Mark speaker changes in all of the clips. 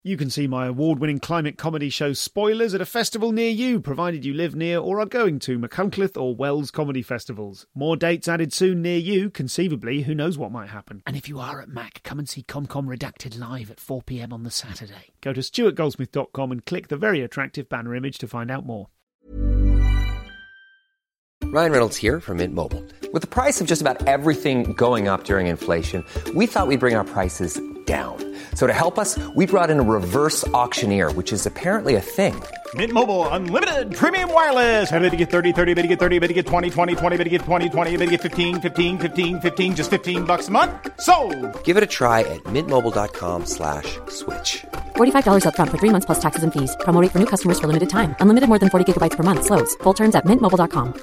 Speaker 1: You can see my award-winning climate comedy show Spoilers at a festival near you, provided you live near or are going to Machynlleth or Wells comedy festivals. More dates added soon near you. Conceivably, who knows what might happen. And if you are at Mac, come and see ComCom Redacted live at 4 p.m. on the Saturday. Go to stuartgoldsmith.com and click the very attractive banner image to find out more.
Speaker 2: Ryan Reynolds here from Mint Mobile. With the price of just about everything going up during inflation, we thought we'd bring our prices down. So to help us, we brought in a reverse auctioneer, which is apparently a thing.
Speaker 3: Mint Mobile Unlimited Premium Wireless. How to get 30, 30, bit to get 30, bit to get 20, 20, 20, bit to get 20, 20, bit to get 15, 15, 15, 15, just $15 a month? Sold!
Speaker 2: Give it a try at mintmobile.com/switch.
Speaker 4: $45 up front for 3 months plus taxes and fees. Promo rate for new customers for limited time. Unlimited more than 40 gigabytes per month. Slows full terms at mintmobile.com.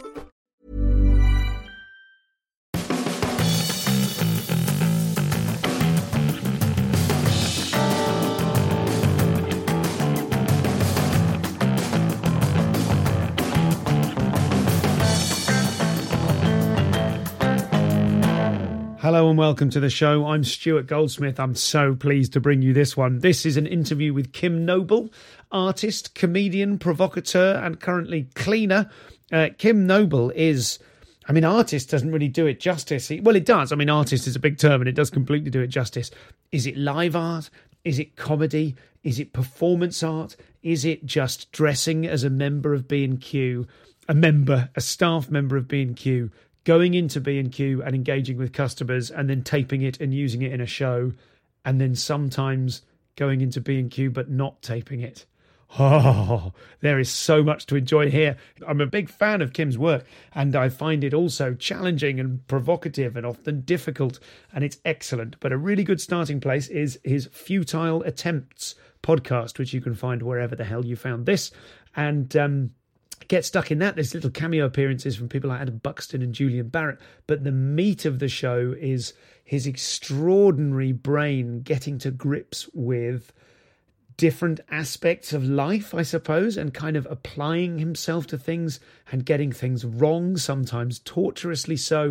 Speaker 1: Hello and welcome to the show. I'm Stuart Goldsmith. I'm so pleased to bring you this one. This is an interview with Kim Noble, artist, comedian, provocateur, and currently cleaner. Kim Noble is, artist doesn't really do it justice. Well, it does. Artist is a big term and it does completely do it justice. Is it live art? Is it comedy? Is it performance art? Is it just dressing as a member of B&Q, a staff member of B&Q, going into B&Q and engaging with customers and then taping it and using it in a show, and then sometimes going into B&Q but not taping it? Oh, there is so much to enjoy here. I'm a big fan of Kim's work, and I find it also challenging and provocative and often difficult, and it's excellent. But a really good starting place is his Futile Attempts podcast, which you can find wherever the hell you found this. And get stuck in that. There's little cameo appearances from people like Adam Buxton and Julian Barrett. But the meat of the show is his extraordinary brain getting to grips with different aspects of life, I suppose, and kind of applying himself to things and getting things wrong, sometimes torturously so.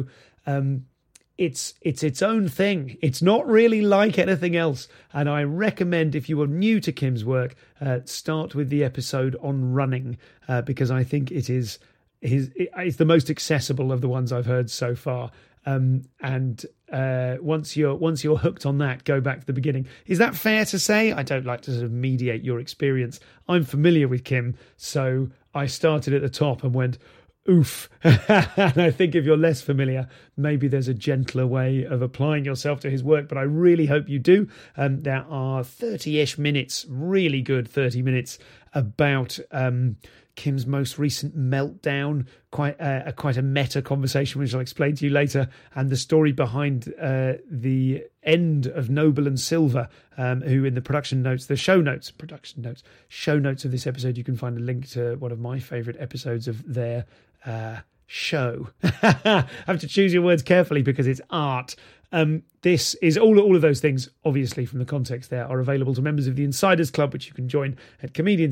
Speaker 1: It's its own thing. It's not really like anything else. And I recommend, if you are new to Kim's work, start with the episode on running, because I think it's the most accessible of the ones I've heard so far. Once you're hooked on that, go back to the beginning. Is that fair to say? I don't like to sort of mediate your experience. I'm familiar with Kim, so I started at the top and went, oof. And I think if you're less familiar, maybe there's a gentler way of applying yourself to his work, but I really hope you do. There are 30-ish minutes, really good 30 minutes, about Kim's most recent meltdown, quite a meta conversation, which I'll explain to you later, and the story behind the end of Noble and Silver, who in the show notes of this episode, you can find a link to one of my favourite episodes of their show. I have to choose your words carefully because it's art. This is all of those things, obviously, from the context there, are available to members of the Insiders Club, which you can join at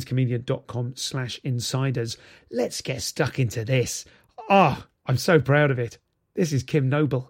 Speaker 1: comedianscomedian.com/insiders. Let's get stuck into this. I'm so proud of it. This is Kim Noble.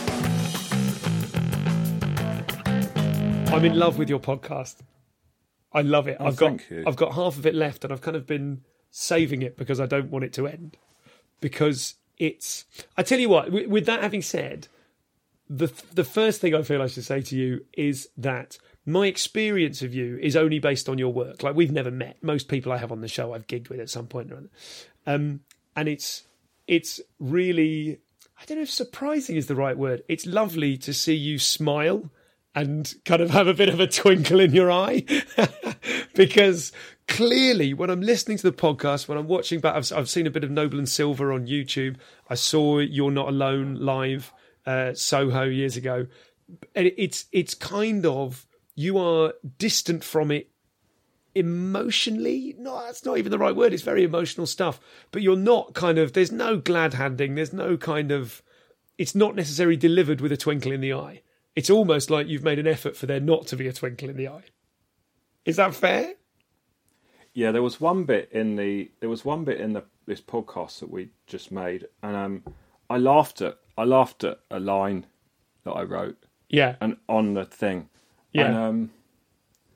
Speaker 1: I'm in love with your podcast. I love it. I've got half of it left, and I've kind of been saving it because I don't want it to end. Because I tell you what, with that having said, the first thing I feel I should say to you is that my experience of you is only based on your work. Like, we've never met. Most people I have on the show I've gigged with at some point or other. And it's really, I don't know if surprising is the right word. It's lovely to see you smile and kind of have a bit of a twinkle in your eye. Because clearly, when I'm listening to the podcast, when I'm watching back, I've seen a bit of Noble and Silver on YouTube. I saw You're Not Alone live, Soho, years ago. And it's kind of, you are distant from it emotionally. No, that's not even the right word. It's very emotional stuff. But you're not kind of, there's no glad handing. There's no kind of, it's not necessarily delivered with a twinkle in the eye. It's almost like you've made an effort for there not to be a twinkle in the eye. Is that fair?
Speaker 5: Yeah, there was one bit in this podcast that we just made, and I laughed at a line that I wrote.
Speaker 1: Yeah.
Speaker 5: And on the thing.
Speaker 1: Yeah.
Speaker 5: And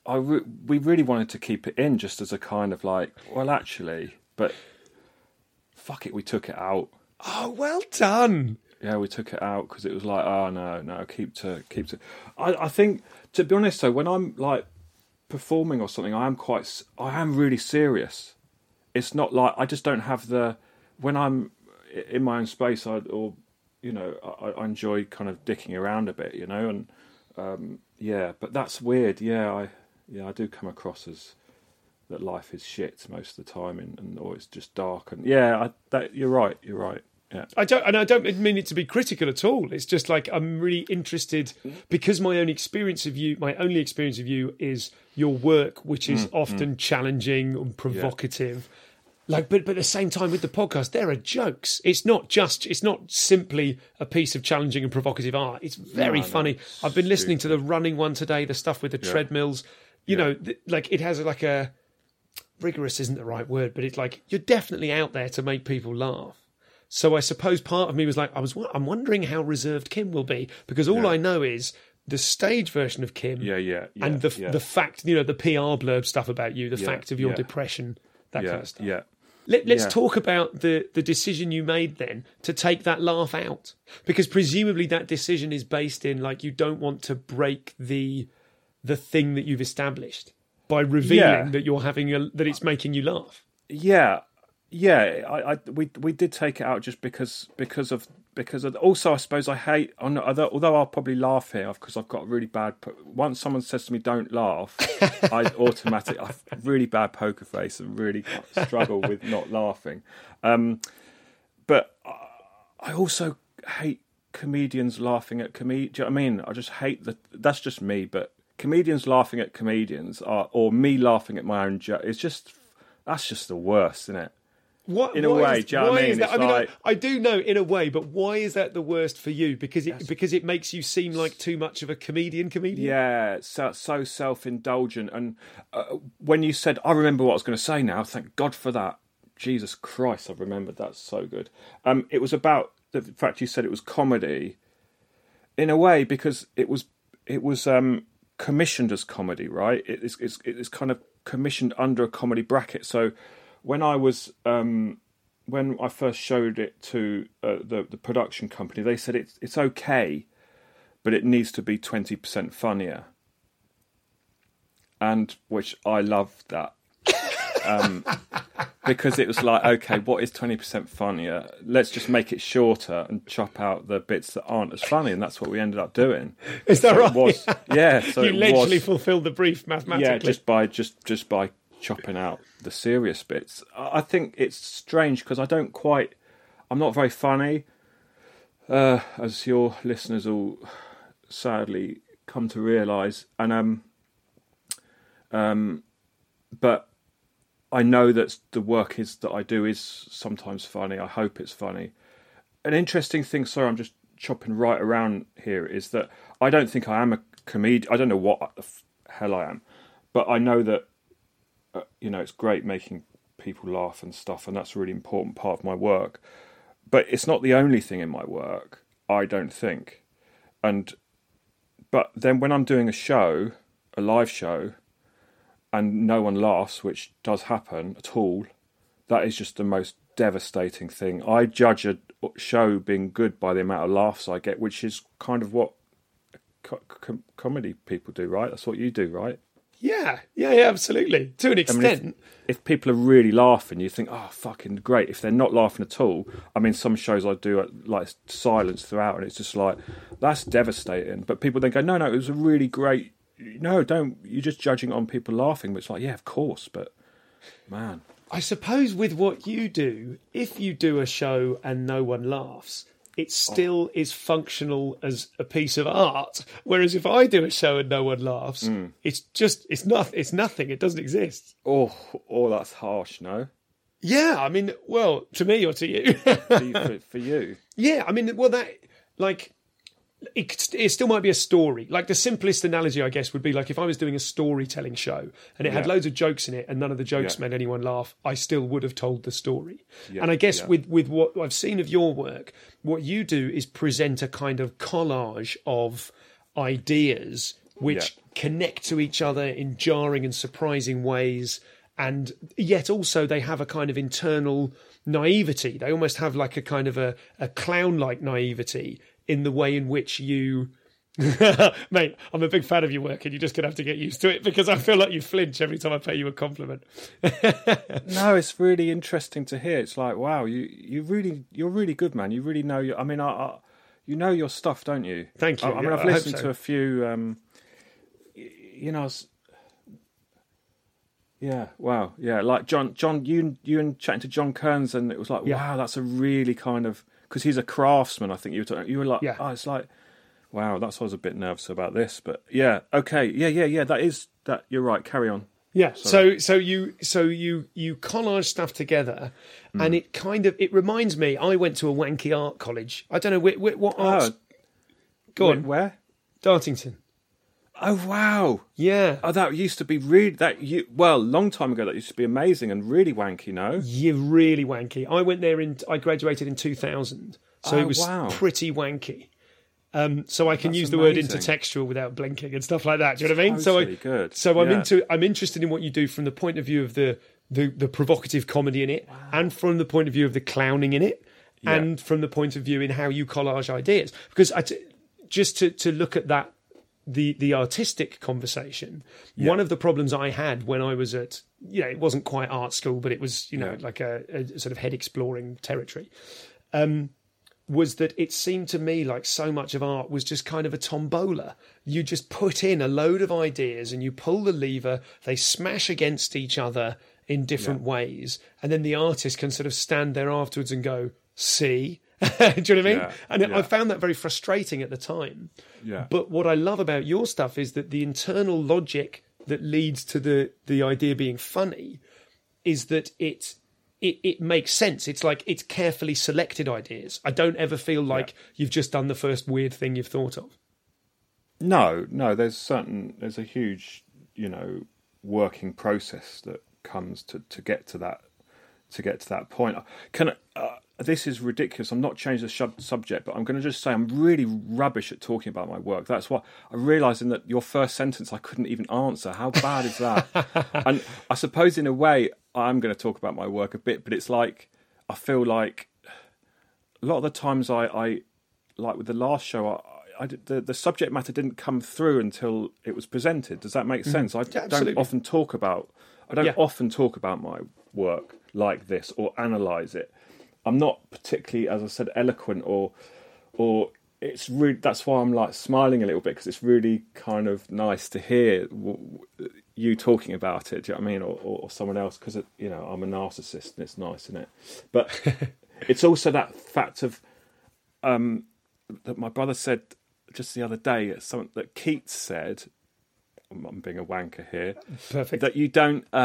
Speaker 5: we really wanted to keep it in just as a kind of like, well, actually, but fuck it, we took it out.
Speaker 1: Oh, well done.
Speaker 5: Yeah, we took it out because it was like, oh no, keep to. I think, to be honest, though, when I'm like performing or something, I am really serious. It's not like I just don't have when I'm in my own space, I enjoy kind of dicking around a bit, and but that's weird. I do come across as that life is shit most of the time, and or it's just dark, and you're right. Yeah.
Speaker 1: I don't mean it to be critical at all. It's just like I'm really interested because my only experience of you is your work, which is often challenging and provocative. Like, but at the same time with the podcast, there are jokes. It's not simply a piece of challenging and provocative art. It's very funny. I've been listening to the running one today, the stuff with the treadmills. You know, like it has like a rigorous isn't the right word, but it's like you're definitely out there to make people laugh. So I suppose part of me was like, I'm wondering how reserved Kim will be, because all I know is the stage version of Kim, and the fact, the PR blurb stuff about you, the fact of your depression, that kind of stuff. Yeah. Let's talk about the decision you made then to take that laugh out, because presumably that decision is based in like you don't want to break the thing that you've established by revealing that you're having that it's making you laugh. We did take it out just because of also I suppose I hate, although I'll probably laugh here because I've got really bad, once someone says to me don't laugh, I've really bad poker face and really struggle with not laughing, but I also hate comedians laughing at comedians. Do you know what I mean? I just hate that's just me, but comedians laughing at comedians or me laughing at my own joke, that's just the worst, isn't it? In a way, do you know what I mean? I do know in a way, but why is that the worst for you? Because it makes you seem like too much of a comedian.
Speaker 5: Yeah, so self-indulgent. And when you said, I remember what I was going to say now, thank God for that. Jesus Christ, I've remembered. That's so good. It was about the fact you said it was comedy, in a way, because it was commissioned as comedy, right? It's kind of commissioned under a comedy bracket. So when I first showed it to the production company, they said it's okay, but it needs to be 20% funnier, and which I loved that, because it was like, okay, what is 20% funnier? Let's just make it shorter and chop out the bits that aren't as funny, and that's what we ended up doing.
Speaker 1: Is that right?
Speaker 5: So
Speaker 1: you literally fulfilled the brief mathematically.
Speaker 5: Yeah, just by chopping out the serious bits. I think it's strange because I'm not very funny, as your listeners all sadly come to realise, and but I know that the work that I do is sometimes funny. I hope it's funny. An interesting thing, sorry, I'm just chopping right around here, is that I don't think I am a comedian. I don't know what the hell I am, but I know that it's great making people laugh and stuff, and that's a really important part of my work. But it's not the only thing in my work, I don't think. But then when I'm doing a live show, and no one laughs, which does happen at all, that is just the most devastating thing. I judge a show being good by the amount of laughs I get, which is kind of what comedy people do, right? That's what you do, right?
Speaker 1: Yeah, absolutely. To an extent.
Speaker 5: If people are really laughing, you think, oh, fucking great. If they're not laughing at all, some shows I do like silence throughout, and it's just like, that's devastating. But people then go, no, it was a really great. No, don't. You're just judging on people laughing. But it's like, yeah, of course. But man,
Speaker 1: I suppose with what you do, if you do a show and no one laughs, it still is functional as a piece of art. Whereas if I do a show and no one laughs, it's nothing. It doesn't exist.
Speaker 5: Oh, that's harsh, no?
Speaker 1: Yeah, well, to me or to you.
Speaker 5: for you.
Speaker 1: Yeah, it still might be a story. Like the simplest analogy, I guess, would be like if I was doing a storytelling show and it had loads of jokes in it and none of the jokes made anyone laugh, I still would have told the story. Yeah. And I guess with what I've seen of your work, what you do is present a kind of collage of ideas which connect to each other in jarring and surprising ways, and yet also they have a kind of internal naivety. They almost have like a kind of a clown-like naivety in the way in which you... Mate, I'm a big fan of your work, and you're just going to have to get used to it, because I feel like you flinch every time I pay you a compliment.
Speaker 5: No, it's really interesting to hear. It's like, wow, you're really good, man. You really know your... I mean, you know your stuff, don't you?
Speaker 1: Thank you.
Speaker 5: I mean, I've listened to a few... yeah, wow, yeah, like John, you and chatting to John Kearns, and it was like, wow, that's a really kind of, because he's a craftsman. I think you were like, oh, it's like, wow, that's why I was a bit nervous about this, but yeah, okay, yeah, that is that. You're right. Carry on.
Speaker 1: Yeah, so you collage stuff together, and it reminds me. I went to a wanky art college. I don't know what art. Go on,
Speaker 5: where?
Speaker 1: Dartington.
Speaker 5: Oh wow!
Speaker 1: Yeah.
Speaker 5: Oh, that used to be really long time ago. That used to be amazing and really wanky. No.
Speaker 1: Yeah, really wanky. I went there I graduated in 2000, so it was pretty wanky. So I can use the word intertextual without blinking and stuff like that. Do you know what I mean?
Speaker 5: Totally good.
Speaker 1: So I'm interested in what you do from the point of view of the provocative comedy in it, and from the point of view of the clowning in it, and from the point of view in how you collage ideas. Because just to look at that. The artistic conversation, one of the problems I had when I was at, it wasn't quite art school, but it was, like a sort of head exploring territory, was that it seemed to me like so much of art was just kind of a tombola. You just put in a load of ideas and you pull the lever, they smash against each other in different ways, and then the artist can sort of stand there afterwards and go, see? Do you know what I mean? And I found that very frustrating at the time.
Speaker 5: Yeah.
Speaker 1: But what I love about your stuff is that the internal logic that leads to the idea being funny is that it makes sense. It's like it's carefully selected ideas. I don't ever feel like you've just done the first weird thing you've thought of.
Speaker 5: No, there's a huge, working process that comes to get to that point. This is ridiculous. I'm not changing the subject, but I'm going to just say I'm really rubbish at talking about my work. That's what I realised in that your first sentence I couldn't even answer. How bad is that? And I suppose in a way I'm going to talk about my work a bit, but it's like I feel like a lot of the times I like with the last show, the subject matter didn't come through until it was presented. Does that make sense? I don't often talk about my work like this or analyse it. I'm not particularly, as I said, eloquent or it's really, that's why I'm like smiling a little bit, because it's really kind of nice to hear you talking about it. Do you know what I mean? Or someone else, because I'm a narcissist and it's nice, isn't it? But it's also that fact of that my brother said just the other day, something that Keats said. I'm being a wanker here.
Speaker 1: Perfect.
Speaker 5: That you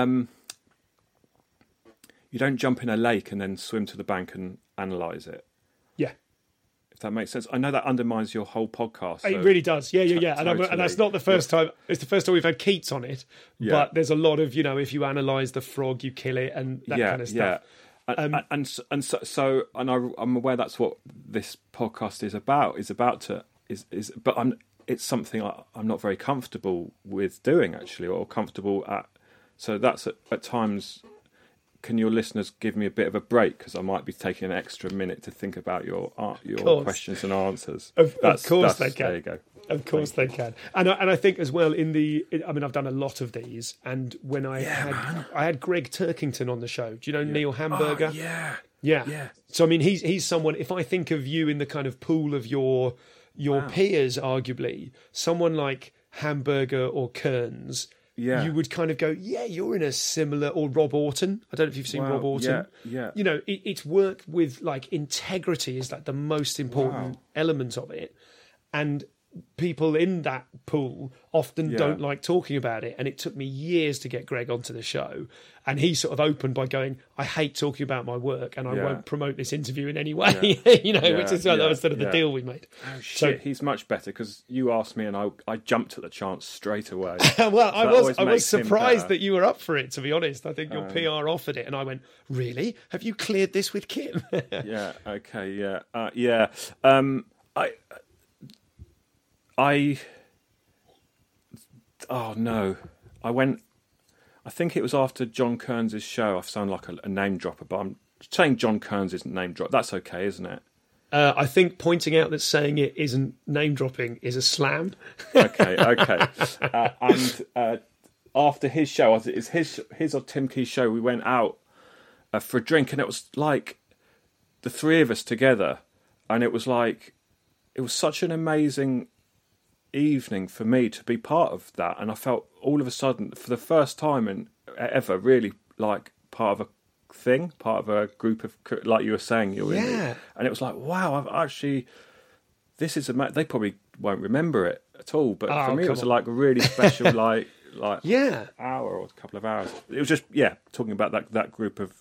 Speaker 5: don't jump in a lake and then swim to the bank and analyse it.
Speaker 1: Yeah.
Speaker 5: If that makes sense. I know that undermines your whole podcast.
Speaker 1: It really does. Yeah.
Speaker 5: Totally.
Speaker 1: And that's not the first time. It's the first time we've had Keats on it. Yeah. But there's a lot of, if you analyse the frog, you kill it and that kind of stuff.
Speaker 5: Yeah. I'm aware that's what this podcast is about. But it's something I'm not very comfortable with doing, actually, or comfortable at. So that's at times. Can your listeners give me a bit of a break, because I might be taking an extra minute to think about your questions and answers.
Speaker 1: Of course they can.
Speaker 5: There you go.
Speaker 1: Of course they can. And I think as well I've done a lot of these, and when I had Greg Turkington on the show. Do you know Neil Hamburger?
Speaker 5: Oh,
Speaker 1: yeah. So I mean, he's someone. If I think of you in the kind of pool of your peers, arguably someone like Hamburger or Kearns.
Speaker 5: Yeah.
Speaker 1: You would kind of go, you're in a similar, or Rob Orton. I don't know if you've seen Rob Orton.
Speaker 5: Yeah.
Speaker 1: It's work with like integrity is like the most important element of it. And people in that pool often don't like talking about it. And it took me years to get Greg onto the show. And he sort of opened by going, I hate talking about my work and I won't promote this interview in any way, which is that was sort of the deal we made.
Speaker 5: Oh, shit, so, he's much better, because you asked me and I jumped at the chance straight away.
Speaker 1: Well, I was surprised that you were up for it, to be honest. I think your PR offered it and I went, really? Have you cleared this with Kim?
Speaker 5: Yeah, okay, yeah. Oh no, I think it was after John Kearns' show. I sound like a name dropper, but I'm saying John Kearns isn't name drop. That's okay, isn't it?
Speaker 1: I think pointing out that saying it isn't name dropping is a slam.
Speaker 5: Okay. And after his show, it's his or Tim Key's show, we went out for a drink, and it was like the three of us together, and it was such an amazing evening for me to be part of that, and I felt all of a sudden, for the first time ever, really like part of a group of, like you were saying, you're in it. And it was like, wow, I've actually, this is they probably won't remember it at all, but for me it was like a really special like hour or a couple of hours. It was just talking about that group of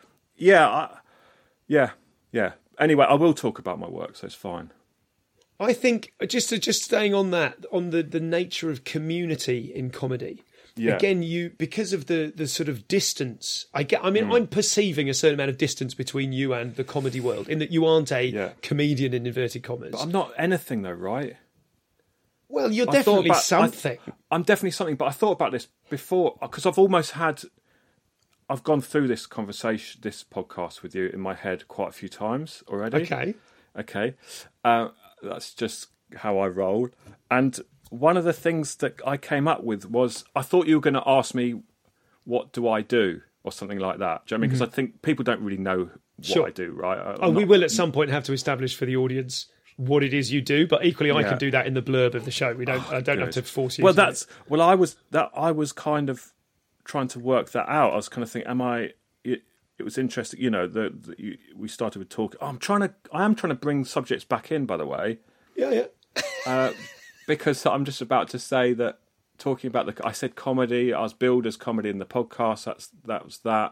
Speaker 5: anyway, I will talk about my work, so it's fine.
Speaker 1: I think just staying on that, on the nature of community in comedy. Yeah. Again, because of the sort of distance, I'm perceiving a certain amount of distance between you and the comedy world, in that you aren't a comedian in inverted commas.
Speaker 5: But I'm not anything though, right?
Speaker 1: Well, you're definitely something.
Speaker 5: I'm definitely something, but I thought about this before, because I've gone through this conversation, this podcast with you in my head quite a few times already. Okay. That's just how I roll. And one of the things that I came up with was, I thought you were going to ask me, what do I do? Or something like that. Do you know what I mean? Because I think people don't really know what I do, right?
Speaker 1: We will at some point have to establish for the audience what it is you do, but equally I can do that in the blurb of the show. I don't have to force you to
Speaker 5: I was kind of trying to work that out. I was kind of thinking, it was interesting, we started with talk. I am trying to bring subjects back in, by the way.
Speaker 1: Yeah.
Speaker 5: Because I'm just about to say that, talking about I said comedy, I was billed as comedy in the podcast. That was that.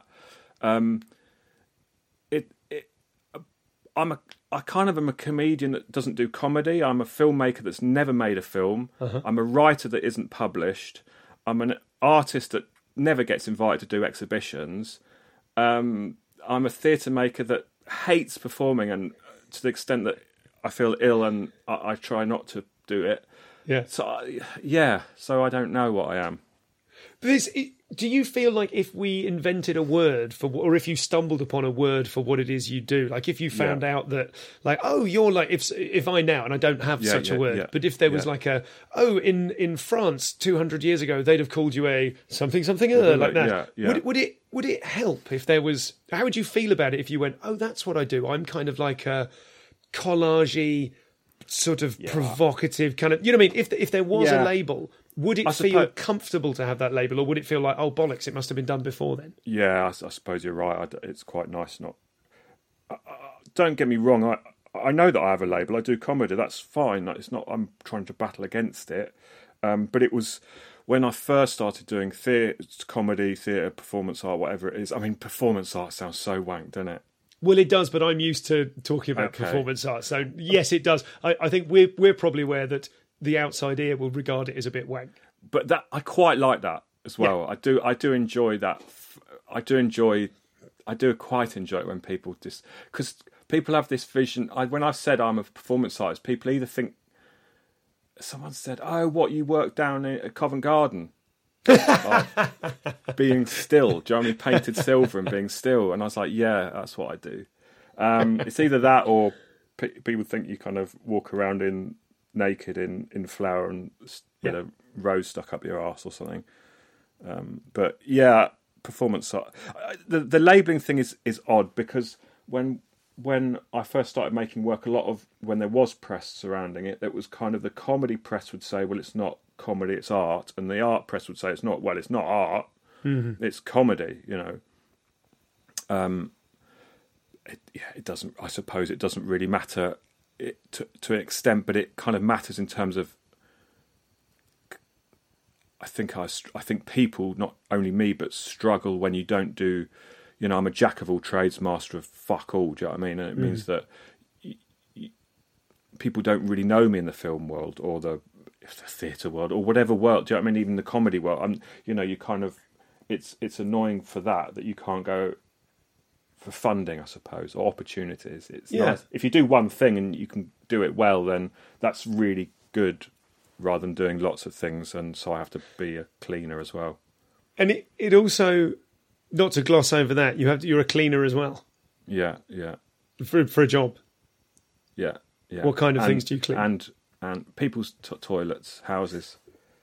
Speaker 5: I kind of am a comedian that doesn't do comedy. I'm a filmmaker that's never made a film. I'm a writer that isn't published. I'm an artist that never gets invited to do exhibitions. I'm a theatre maker that hates performing, and to the extent that I feel ill and I try not to do it.
Speaker 1: Yeah.
Speaker 5: So I don't know what I am.
Speaker 1: But do you feel like if we invented a word or if you stumbled upon a word for what it is you do, like if you found out that, like, oh, you're like, if I now, and I don't have such a word, but if there was like in France 200 years ago, they'd have called you a something like that. Would it help if there was? How would you feel about it if you went, oh, that's what I do? I'm kind of like a collage-y, sort of provocative kind of, you know what I mean? If there was a label, would it feel comfortable to have that label, or would it feel like, oh bollocks, it must have been done before then?
Speaker 5: Yeah, I suppose you're right. It's quite nice not. Don't get me wrong. I know that I have a label. I do comedy. That's fine. It's not. I'm trying to battle against it. But it was when I first started doing comedy, theatre, performance art, whatever it is. I mean, performance art sounds so wank, doesn't it?
Speaker 1: Well, it does, but I'm used to talking about performance art, so yes, it does. I think we're probably aware that the outside ear will regard it as a bit wank.
Speaker 5: But that I quite like that as well. Yeah. I do enjoy that. I do quite enjoy it when people just, because people have this vision. When I said I'm a performance artist, people either think, someone said, "Oh, what, you work down at Covent Garden?" Like, being still, do you know what I mean? Painted silver and being still, and I was like, yeah, that's what I do. It's either that or people think you kind of walk around naked in flour and with a rose stuck up your arse or something. But yeah, performance art. The labelling thing is odd, because when I first started making work, a lot of when there was press surrounding it, that was kind of the comedy press would say, well, it's not comedy, it's art, and the art press would say it's not art, it's comedy, it doesn't, I suppose it doesn't really matter to an extent, but it kind of matters in terms of, I think people, not only me, but struggle when you don't do, I'm a jack of all trades, master of fuck all, do you know what I mean? And it means that people don't really know me in the film world or the theatre world or whatever world, do you know what I mean? Even the comedy world, you kind of, it's annoying for that you can't go for funding, I suppose, or opportunities. It's nice if you do one thing and you can do it well, then that's really good rather than doing lots of things, and so I have to be a cleaner as well.
Speaker 1: And it also, not to gloss over that, you're a cleaner as well.
Speaker 5: Yeah.
Speaker 1: For a job.
Speaker 5: Yeah.
Speaker 1: What kind of things do you clean?
Speaker 5: And people's toilets, houses.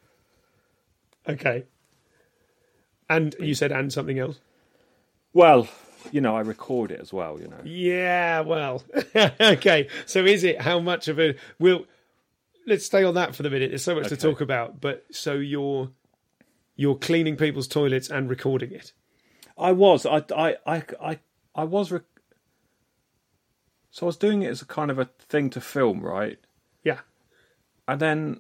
Speaker 1: Okay. And you said and something else?
Speaker 5: Well, I record it as well,
Speaker 1: Yeah, well. Okay. So is it how much of a... Let's stay on that for the minute. There's so much to talk about. But so you're cleaning people's toilets and recording it?
Speaker 5: I was. I was... So I was doing it as a kind of a thing to film, right?
Speaker 1: Yeah.
Speaker 5: And then...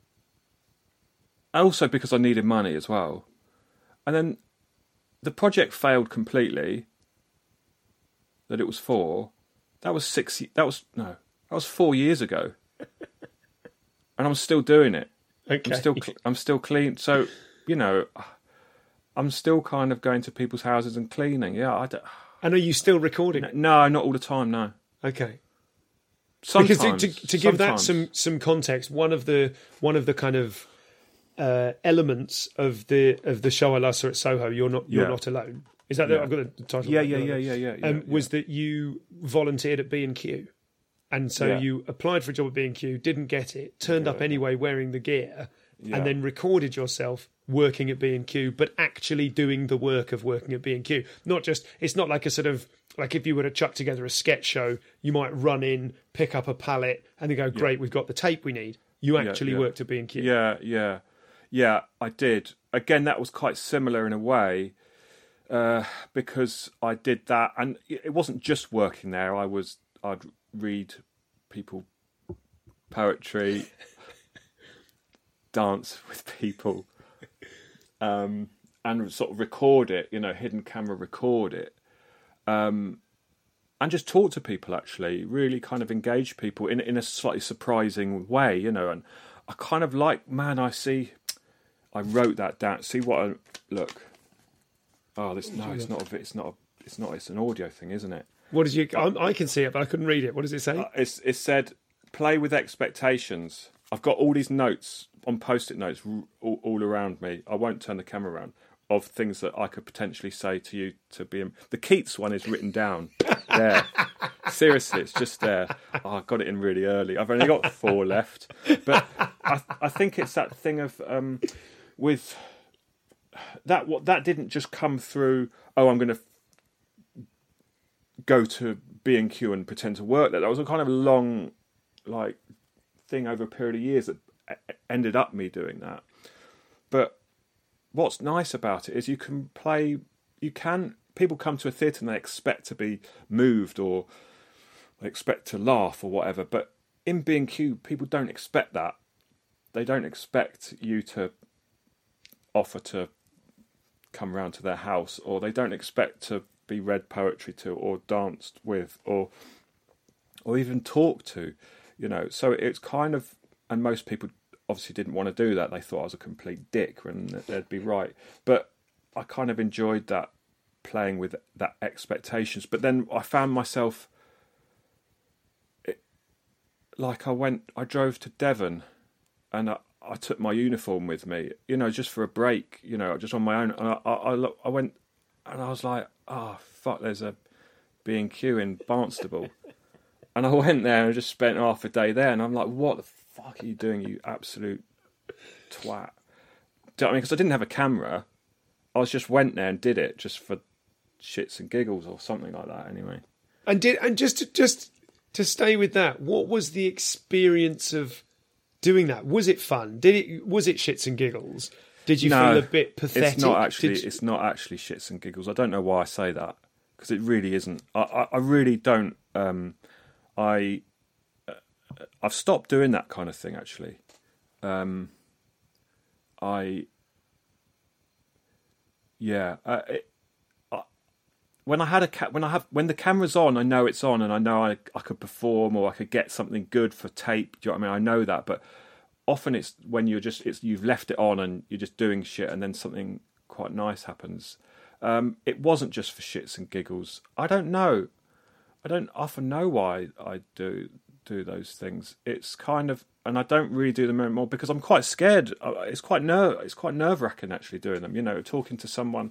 Speaker 5: Also because I needed money as well. And then the project failed completely. That it was for. That was 4 years ago. And I'm still doing it.
Speaker 1: Okay.
Speaker 5: I'm still clean. So, I'm still kind of going to people's houses and cleaning. Yeah.
Speaker 1: And are you still recording?
Speaker 5: No, not all the time. No.
Speaker 1: Okay.
Speaker 5: Sometimes.
Speaker 1: Because to give that some context, one of the kind of elements of the show I Last Saw at Soho, you're not alone. Is that I've got the title?
Speaker 5: Yeah.
Speaker 1: Was that you volunteered at B&Q, and so you applied for a job at B&Q, didn't get it, turned up anyway wearing the gear, and then recorded yourself working at B&Q, but actually doing the work of working at B&Q. It's not like a sort of, like if you were to chuck together a sketch show, you might run in, pick up a pallet, and then go, great, we've got the tape we need. You actually worked at B&Q.
Speaker 5: Yeah, I did. Again, that was quite similar in a way, because I did that, and it wasn't just working there. I'd read people poetry, dance with people, and sort of record it, hidden camera record it, and just talk to people, actually, really kind of engage people in a slightly surprising way, and I kind of like, I wrote that down. See what look. Oh, it's an audio thing, isn't it?
Speaker 1: What did you? I can see it, but I couldn't read it. What does it say?
Speaker 5: It said, "Play with expectations." I've got all these notes on post-it notes all around me. I won't turn the camera around, of things that I could potentially say to you to be. The Keats one is written down there. Seriously, it's just there. Oh, I got it in really early. I've only got 4 left, but I think it's that thing of with that. What that didn't just come through. Oh, I'm going to go to B&Q and pretend to work there. That was a kind of long, thing over a period of years that ended up me doing that. But what's nice about it is people come to a theatre and they expect to be moved or they expect to laugh or whatever, but in B&Q people don't expect that. They don't expect you to offer to come round to their house, or they don't expect to be read poetry to or danced with or even talk to, so it's kind of, and most people obviously didn't want to do that. They thought I was a complete dick, and they'd be right. But I kind of enjoyed that, playing with that expectations. But then I found myself, I drove to Devon, and I took my uniform with me, just for a break, just on my own. And I went, and I was like, oh fuck, there's a B&Q in Barnstable. And I went there and just spent half a day there, and I'm like, what the fuck are you doing, you absolute twat? Do you know what I mean? Because I didn't have a camera. I just went there and did it just for shits and giggles or something like that, anyway.
Speaker 1: And just to stay with that, what was the experience of doing that? Was it fun? Was it shits and giggles? Did you feel a bit pathetic?
Speaker 5: It's not actually shits and giggles. I don't know why I say that, because it really isn't. I really don't. I've stopped doing that kind of thing, actually. When the camera's on, I know it's on, and I know I could perform or I could get something good for tape. Do you know what I mean? I know that, but often it's when you've left it on and you're just doing shit, and then something quite nice happens. It wasn't just for shits and giggles. I don't know. I don't often know why I do those things. It's kind of and I don't really do them anymore because I'm quite scared. It's quite nerve-wracking actually doing them. Talking to someone.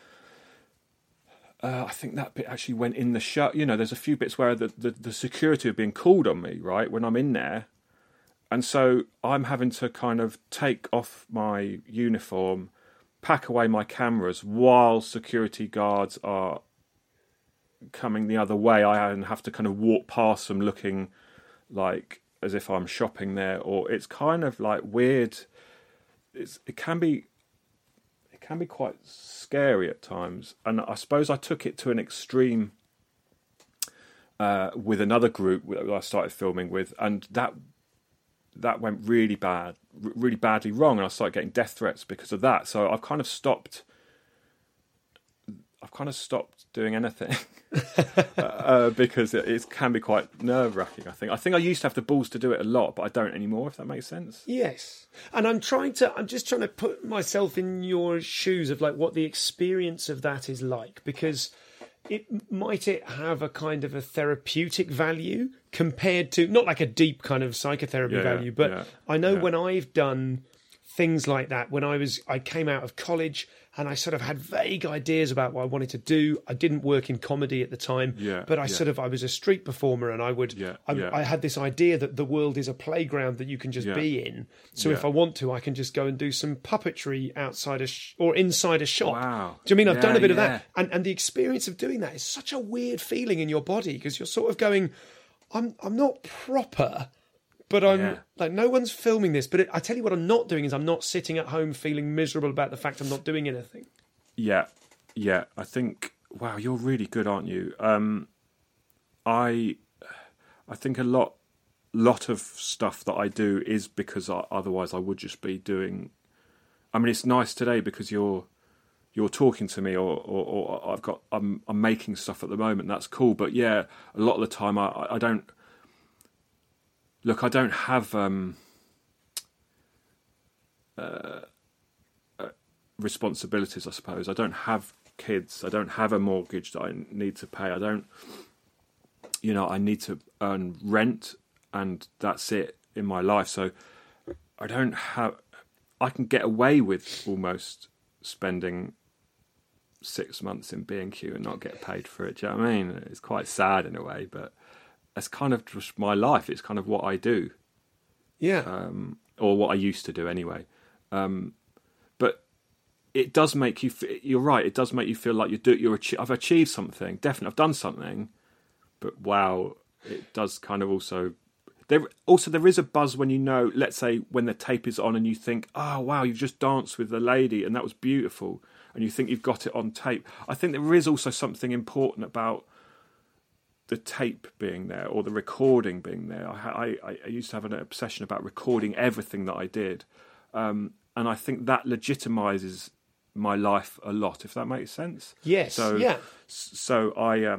Speaker 5: I think that bit actually went in the show. There's a few bits where the security are being called on me, right, when I'm in there. And so I'm having to kind of take off my uniform, pack away my cameras while security guards are coming the other way. I have to kind of walk past them looking like as if I'm shopping there, or it's kind of like weird. It can be quite scary at times, and I suppose I took it to an extreme with another group that I started filming with, and that went really badly wrong, and I started getting death threats because of that. So I've kind of stopped doing anything because it can be quite nerve-wracking. I think I used to have the balls to do it a lot, but I don't anymore, if that makes sense.
Speaker 1: Yes. And I'm just trying to put myself in your shoes of like what the experience of that is like, because might it have a kind of a therapeutic value compared to, not like a deep kind of psychotherapy value, but I know when I've done things like that, when I came out of college and I sort of had vague ideas about what I wanted to do. I didn't work in comedy at the time, but I was a street performer, and I had this idea that the world is a playground that you can just be in. So if I want to, I can just go and do some puppetry outside or inside a shop.
Speaker 5: Wow.
Speaker 1: Do you mean I've done a bit of that? And the experience of doing that is such a weird feeling in your body, because you're sort of going, I'm not proper, but I'm like, no one's filming this. But I tell you what I'm not doing is I'm not sitting at home feeling miserable about the fact I'm not doing anything. Yeah.
Speaker 5: I think, wow, you're really good, aren't you? I think a lot of stuff that I do is because otherwise I would just be doing. I mean, it's nice today because you're talking to me, or I'm making stuff at the moment. That's cool. But yeah, a lot of the time I don't. Look, I don't have responsibilities, I suppose. I don't have kids. I don't have a mortgage that I need to pay. I don't, I need to earn rent, and that's it in my life. So I can get away with almost spending 6 months in B&Q and not get paid for it. Do you know what I mean? It's quite sad in a way, but that's kind of just my life. It's kind of what I do.
Speaker 1: Yeah.
Speaker 5: Or what I used to do anyway. But it does make you, you're right, it does make you feel like I've achieved something. Definitely, I've done something. But wow, it does kind of also... There is a buzz when let's say when the tape is on and you think, oh wow, you've just danced with the lady and that was beautiful. And you think you've got it on tape. I think there is also something important about the tape being there or the recording being there. I used to have an obsession about recording everything that I did. And I think that legitimizes my life a lot, if that makes sense.
Speaker 1: Yes.
Speaker 5: So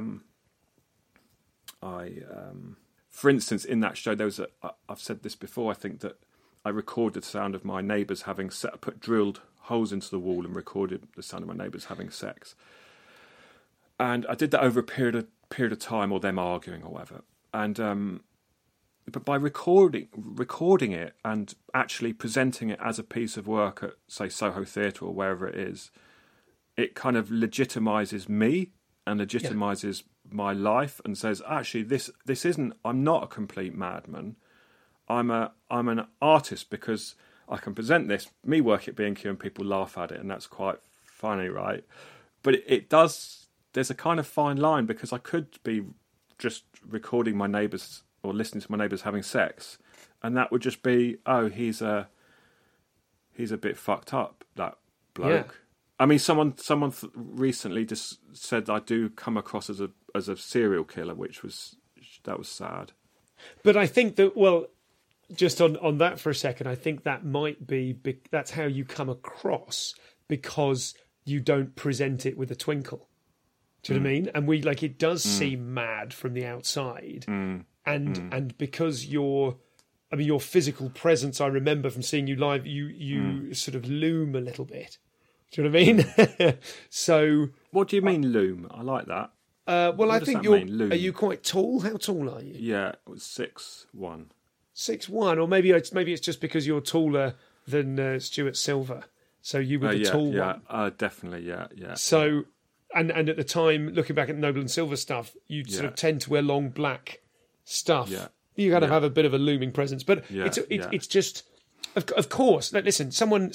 Speaker 5: for instance, in that show, I've said this before, I think that I recorded the sound of my neighbours drilled holes into the wall and recorded the sound of my neighbours having sex. And I did that over a period of time, or them arguing or whatever. And but by recording it and actually presenting it as a piece of work at, say, Soho Theatre or wherever it is, it kind of legitimizes me and legitimizes my life and says, actually, this isn't. I'm not a complete madman. I'm an artist because I can present this. Me work at B&Q and people laugh at it, and that's quite funny, right? But it does. There's a kind of fine line, because I could be just recording my neighbours or listening to my neighbours having sex, and that would just be, oh, he's a bit fucked up, that bloke. Yeah. I mean, someone recently just said I do come across as a serial killer, that was sad.
Speaker 1: But I think that, well, just on that for a second, I think that might be that's how you come across, because you don't present it with a twinkle. Do you know what I mean? And it does seem mad from the outside. And because your physical presence, I remember from seeing you live, you sort of loom a little bit. Do you know what I mean? So,
Speaker 5: what do you mean loom? I like that.
Speaker 1: Well, I think are you quite tall? How tall are you?
Speaker 5: Yeah, it was 6'1".
Speaker 1: 6'1", or maybe it's just because you're taller than Stuart Silver, so you were the tall one.
Speaker 5: Definitely, yeah.
Speaker 1: So, and at the time, looking back at Noble and Silver stuff, you sort of tend to wear long black stuff. Yeah. You kind of have a bit of a looming presence, but it's just, of course. Listen, someone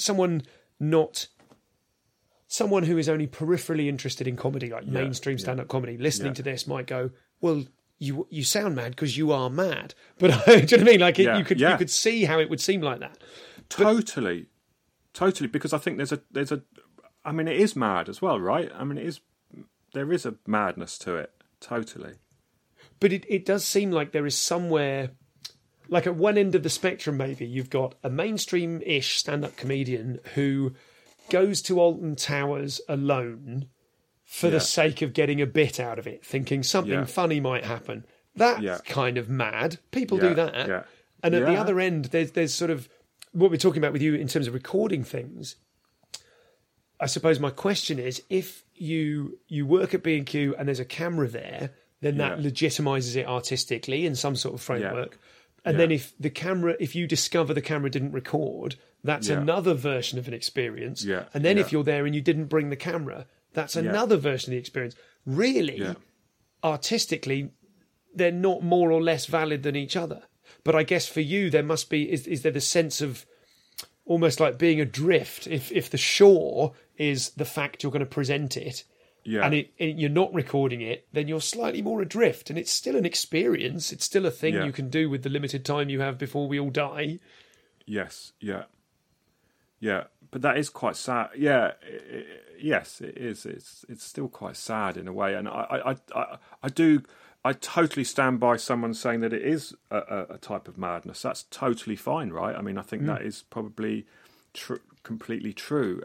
Speaker 1: who is only peripherally interested in comedy, like mainstream stand-up comedy, listening to this might go, well, you sound mad because you are mad. But do you know what I mean? Like you could see how it would seem like that.
Speaker 5: Totally, because I think there's a. I mean, it is mad as well, right? I mean, there is a madness to it. Totally.
Speaker 1: But it does seem like there is somewhere, like at one end of the spectrum, maybe you've got a mainstream-ish stand-up comedian who goes to Alton Towers alone for the sake of getting a bit out of it, thinking something funny might happen. That's kind of mad. People do that. Yeah. And at the other end, there's sort of what we're talking about with you in terms of recording things. I suppose my question is, if you work at B&Q and there's a camera there, then that legitimizes it artistically in some sort of framework. And then if you discover the camera didn't record, that's another version of an experience. Yeah. And then if you're there and you didn't bring the camera, that's another version of the experience. Really, artistically, they're not more or less valid than each other. But I guess for you, there must be, is there the sense of almost like being adrift? If the shore is the fact you're going to present it, and you're not recording it, then you're slightly more adrift, and it's still an experience. It's still a thing you can do with the limited time you have before we all die. Yes,
Speaker 5: yeah. But that is quite sad. Yeah, yes, it is. It's still quite sad in a way, and I totally stand by someone saying that it is a type of madness. That's totally fine, right? I mean, I think that is probably completely true.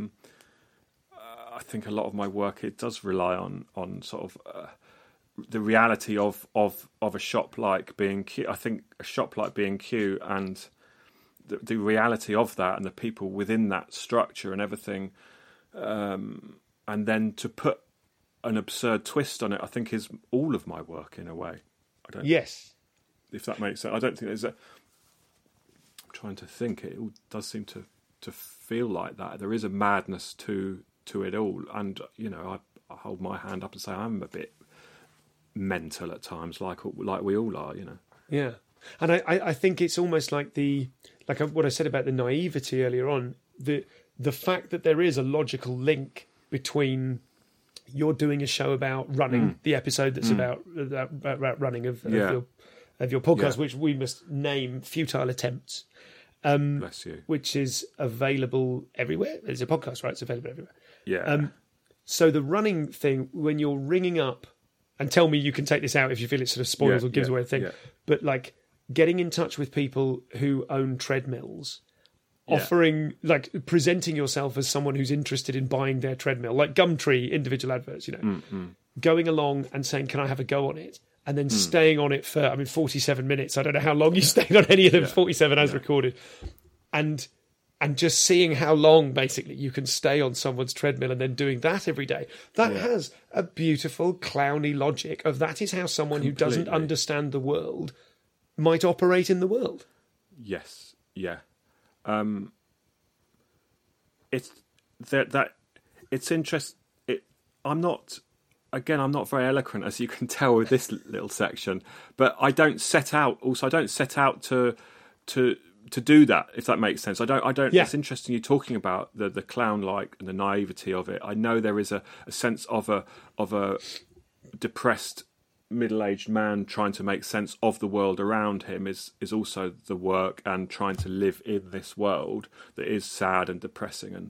Speaker 5: I think a lot of my work, it does rely on sort of the reality of a shop like B&Q. I think a shop like B&Q and the reality of that and the people within that structure and everything, and then to put an absurd twist on it, I think is all of my work in a way. If that makes sense. I don't think there's I'm trying to think. It all does seem to feel like that. There is a madness to it all, and I hold my hand up and say I'm a bit mental at times, like we all are.
Speaker 1: Yeah, and I think it's almost like what I said about the naivety earlier on. The fact that there is a logical link between you're doing a show about running, the episode that's about running of your podcast, which we must name Futile Attempts.
Speaker 5: Bless you.
Speaker 1: Which is available everywhere. It's a podcast, right? It's available everywhere.
Speaker 5: Yeah.
Speaker 1: So the running thing, when you're ringing up, and tell me you can take this out if you feel it sort of spoils or gives away a thing, but like getting in touch with people who own treadmills, offering, like presenting yourself as someone who's interested in buying their treadmill, like Gumtree individual adverts, going along and saying, can I have a go on it? And then staying on it for, 47 minutes. I don't know how long you stayed on any of them, 47 as recorded. And just seeing how long, basically, you can stay on someone's treadmill and then doing that every day. That has a beautiful, clowny logic of that is how someone who doesn't understand the world might operate in the world.
Speaker 5: Yes, yeah. It's it's interesting. I'm not very eloquent, as you can tell with this little section, but I don't set out to do that, if that makes sense. I don't. Yeah. It's interesting you talking about the clown-like and the naivety of it. I know there is a sense of a depressed middle-aged man trying to make sense of the world around him is also the work, and trying to live in this world that is sad and depressing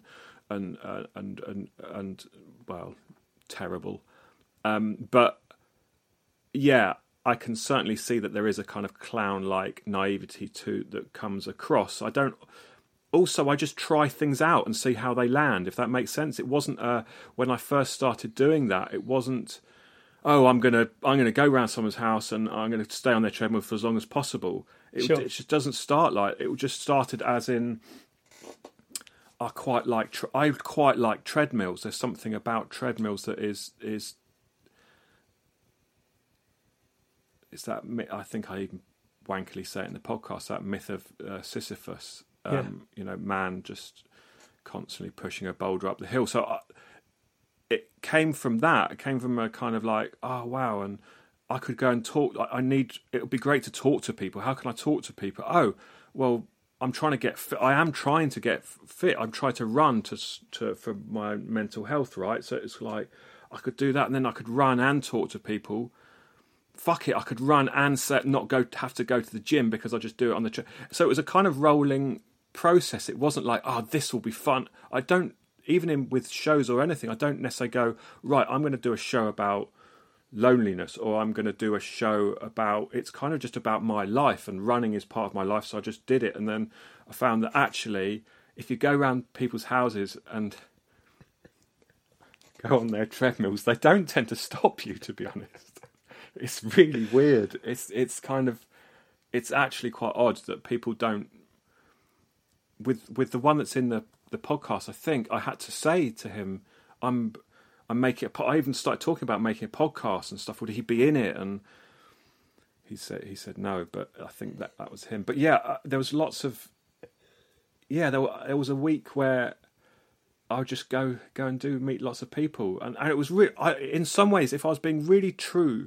Speaker 5: and well, terrible. But yeah, I can certainly see that there is a kind of clown-like naivety that comes across. I just try things out and see how they land, if that makes sense. It wasn't when I first started doing that, it wasn't, I'm gonna go around someone's house and I'm gonna stay on their treadmill for as long as possible. It just doesn't start like it. Just started as in, I quite like treadmills. There's something about treadmills that is that I think I even wankily say it in the podcast, that myth of Sisyphus, man just constantly pushing a boulder up the hill. So it came from that. It came from a kind of like, oh, wow, and I could go and talk. It would be great to talk to people. How can I talk to people? Oh, well, I'm trying to get fit. I am trying to get fit. I'm trying to run for my mental health, right? So it's like, I could do that, and then I could run and talk to people. Fuck it, I could run and have to go to the gym because I just do it on the So it was a kind of rolling process. It wasn't like, oh, this will be fun. I don't, even with shows or anything, I don't necessarily go, right, I'm going to do a show about loneliness, or I'm going to do a show about, it's kind of just about my life, and running is part of my life, so I just did it. And then I found that actually, if you go around people's houses and go on their treadmills, they don't tend to stop you, to be honest. It's really weird. It's kind of, it's actually quite odd that people don't, with the one that's in the podcast, I think I had to say to him, I'm making I even started talking about making a podcast and stuff. Would he be in it? And he said no, but I think that was him. But yeah, there was lots of, there was a week where I would just go and meet lots of people, and it was in some ways, if I was being really true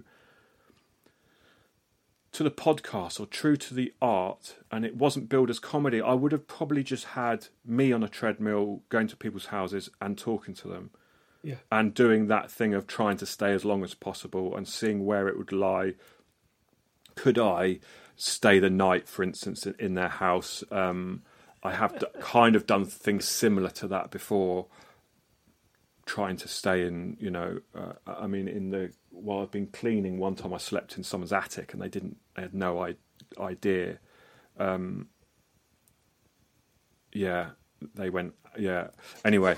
Speaker 5: to the podcast or true to the art, and it wasn't billed as comedy, I would have probably just had me on a treadmill going to people's houses and talking to them. Yeah. And doing that thing of trying to stay as long as possible and seeing where it would lie. Could I stay the night, for instance, in their house? I have kind of done things similar to that before, trying to stay in, while I've been cleaning, one time I slept in someone's attic and they had no idea. They went, anyway,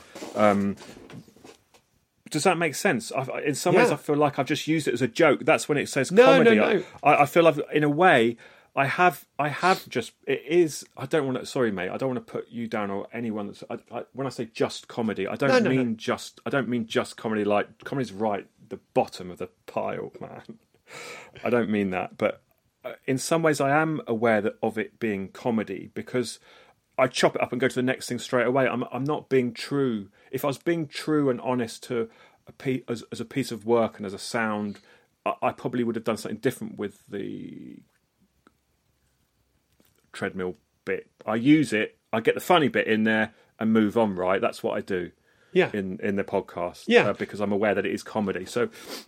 Speaker 5: does that make sense? In some ways, I feel like I've just used it as a joke. That's when it says comedy. No. I feel in a way, I have just, it is, I don't want to, sorry mate, I don't want to put you down or anyone that's, when I say just comedy, I don't mean just comedy, like comedy's right the bottom of the pile, man. I don't mean that, but in some ways I am aware of it being comedy, because I chop it up and go to the next thing straight away. I'm not being true. If I was being true and honest to as a piece of work and as a sound, I probably would have done something different with the treadmill bit. I use it, I get the funny bit in there and move on, right? That's what I do in the podcast, because I'm aware that it is comedy. So,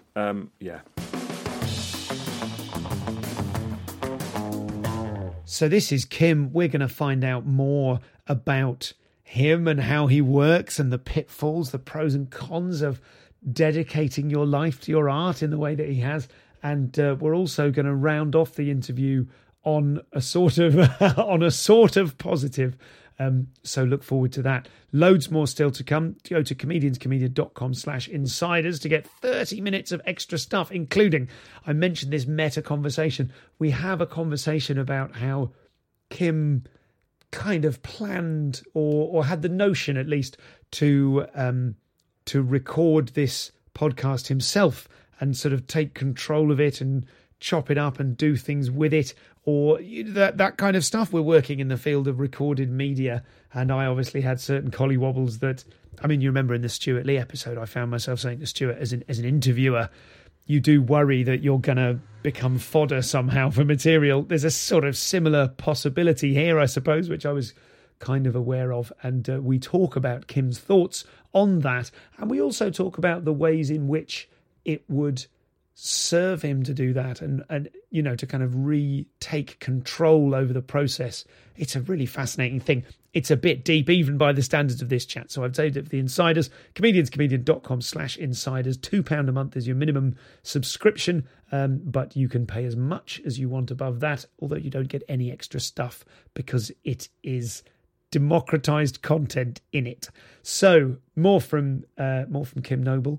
Speaker 1: So this is Kim. We're going to find out more about him and how he works and the pitfalls, the pros and cons of dedicating your life to your art in the way that he has. And we're also going to round off the interview on a sort of positive. So look forward to that. Loads more still to come. Go to comedianscomedian.com/insiders to get 30 minutes of extra stuff, including, I mentioned this meta conversation. We have a conversation about how Kim kind of planned or had the notion, at least, to record this podcast himself and sort of take control of it and chop it up and do things with it, or that kind of stuff. We're working in the field of recorded media, and I obviously had certain collywobbles that, I mean, you remember in the Stuart Lee episode, I found myself saying to Stuart, as an interviewer, you do worry that you're going to become fodder somehow for material. There's a sort of similar possibility here, I suppose, which I was kind of aware of, and we talk about Kim's thoughts on that, and we also talk about the ways in which it would serve him to do that, and to kind of retake control over the process. It's a really fascinating thing. It's a bit deep, even by the standards of this chat. So I've saved it for the insiders. comedianscomedian.com/insiders. £2 a month is your minimum subscription, but you can pay as much as you want above that, although you don't get any extra stuff because it is democratized content in it. So more from Kim Noble.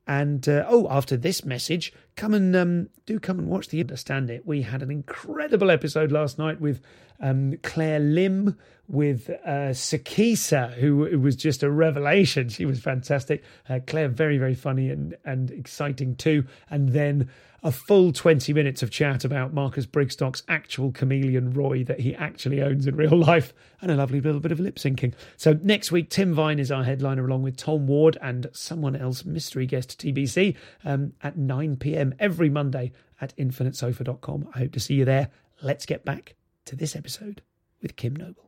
Speaker 1: And after this message, come and watch the Understand It. We had an incredible episode last night with Claire Lim, with Sakisa, who was just a revelation. She was fantastic. Claire, very, very funny and exciting too. And then a full 20 minutes of chat about Marcus Brigstock's actual chameleon Roy that he actually owns in real life, and a lovely little bit of lip syncing. So next week, Tim Vine is our headliner, along with Tom Ward and someone else, mystery guest TBC, at 9 p.m. every Monday at infinitesofa.com. I hope to see you there. Let's get back to this episode with Kim Noble.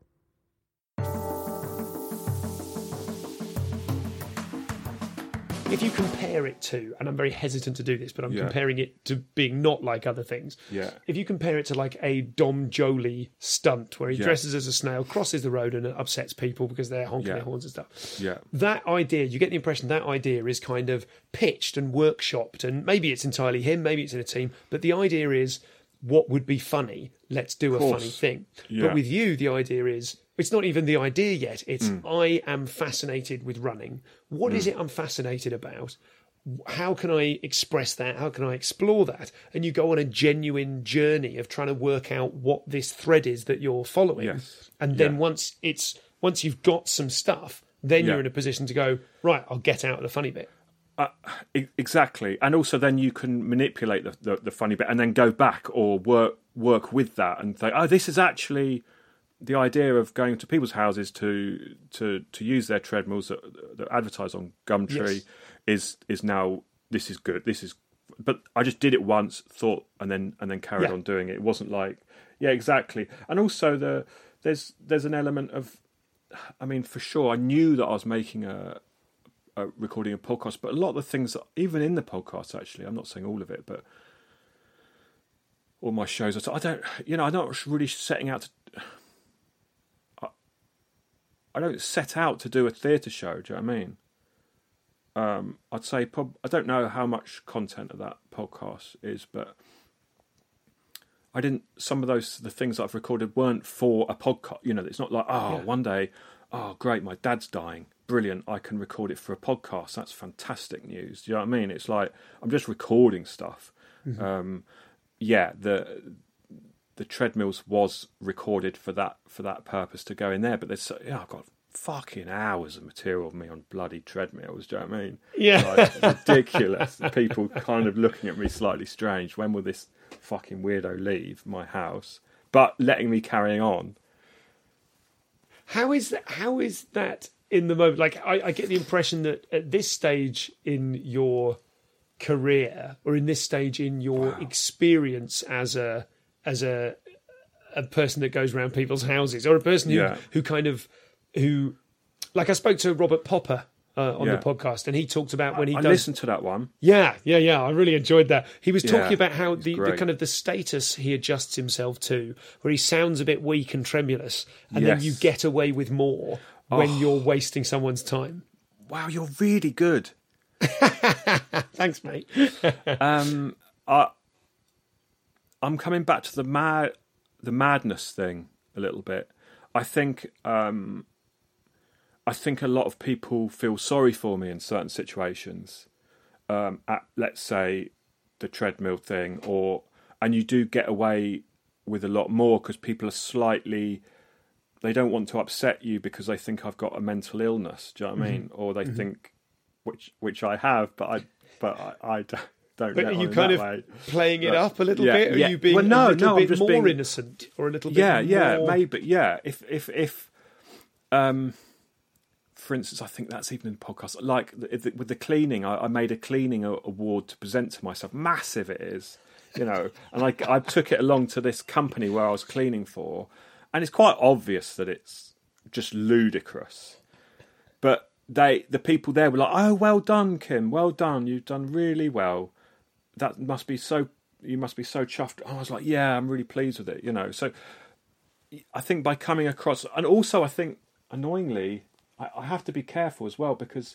Speaker 1: If you compare it to, and I'm very hesitant to do this, but I'm comparing it to being not like other things.
Speaker 5: Yeah.
Speaker 1: If you compare it to like a Dom Jolie stunt where he dresses as a snail, crosses the road and upsets people because they're honking their horns and stuff.
Speaker 5: Yeah.
Speaker 1: That idea, you get the impression that idea is kind of pitched and workshopped, and maybe it's entirely him, maybe it's in a team, but the idea is, what would be funny? Let's do a funny thing.
Speaker 5: Yeah.
Speaker 1: But with you, the idea is, it's not even the idea yet. It's I am fascinated with running. What is it I'm fascinated about? How can I express that? How can I explore that? And you go on a genuine journey of trying to work out what this thread is that you're following.
Speaker 5: Yes.
Speaker 1: And then once you've got some stuff, then you're in a position to go, right, I'll get out of the funny bit.
Speaker 5: Exactly, and also then you can manipulate the funny bit and then go back or work with that and think, oh, this is actually the idea of going to people's houses to use their treadmills that advertise on Gumtree is now, this is good, this is, but I just did it once, thought, and then carried on doing it. It wasn't like, exactly. And also there's an element of, I mean, for sure, I knew that I was making recording a podcast, but a lot of the things that, even in the podcast, actually, I'm not saying all of it, but all my shows, I'm not really setting out to, I don't set out to do a theatre show, do you know what I mean? I'd say, I don't know how much content of that podcast is, but some of the things that I've recorded weren't for a podcast, it's not like, one day, great, my dad's dying. Brilliant, I can record it for a podcast. That's fantastic news. Do you know what I mean? It's like, I'm just recording stuff. Mm-hmm. The treadmills was recorded for that purpose, to go in there. But I've got fucking hours of material of me on bloody treadmills. Do you know what I mean?
Speaker 1: Yeah,
Speaker 5: like, ridiculous. People kind of looking at me slightly strange. When will this fucking weirdo leave my house? But letting me carry on.
Speaker 1: How is that in the moment? Like, I get the impression that at this stage in your career, or in this stage in your experience as a person that goes around people's houses, or a person who like, I spoke to Robert Popper on the podcast, and he talked about when I
Speaker 5: listened to that one.
Speaker 1: Yeah. I really enjoyed that. He was talking about how the kind of the status he adjusts himself to, where he sounds a bit weak and tremulous, and then you get away with more when you're wasting someone's time.
Speaker 5: Wow, you're really good.
Speaker 1: Thanks, mate.
Speaker 5: I'm coming back to the madness thing a little bit. I think a lot of people feel sorry for me in certain situations. At, let's say, the treadmill thing, and you do get away with a lot more because people are they don't want to upset you because they think I've got a mental illness. Do you know what I mean? Or they think, which I have, but I don't. But
Speaker 1: are you kind of playing it up a little bit? Are you being
Speaker 5: a little bit
Speaker 1: more innocent, or a little bit more...
Speaker 5: maybe, yeah. If for instance, I think that's even in the podcast, like with the cleaning, I made a cleaning award to present to myself. Massive it is, and I took it along to this company where I was cleaning for, and it's quite obvious that it's just ludicrous. But the people there were like, "Oh, well done, Kim. Well done. You've done really well. That must be so. You must be so chuffed." I was like, "Yeah, I'm really pleased with it." So I think by coming across, and also I think annoyingly, I have to be careful as well, because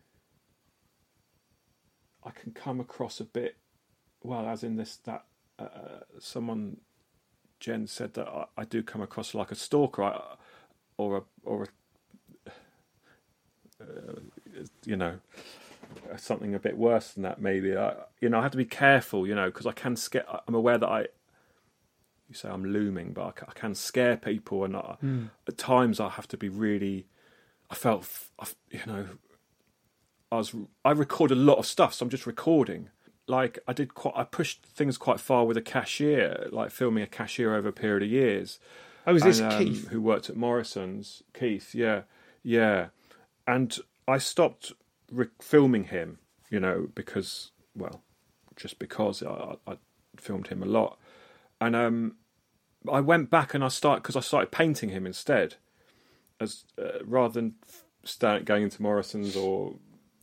Speaker 5: I can come across a bit, well, as in this, that someone, Jen, said that I do come across like a stalker, something a bit worse than that. Maybe I have to be careful, because I can scare. I'm aware that you say I'm looming, but I can scare people, and at times I have to be really. I record a lot of stuff, so I'm just recording. Like I pushed things quite far with a cashier, like filming a cashier over a period of years.
Speaker 1: Oh, is this Keith?
Speaker 5: Who worked at Morrison's? Keith, yeah. And I stopped filming him, because I filmed him a lot. And I went back and I started painting him instead, as rather than going into Morrison's or,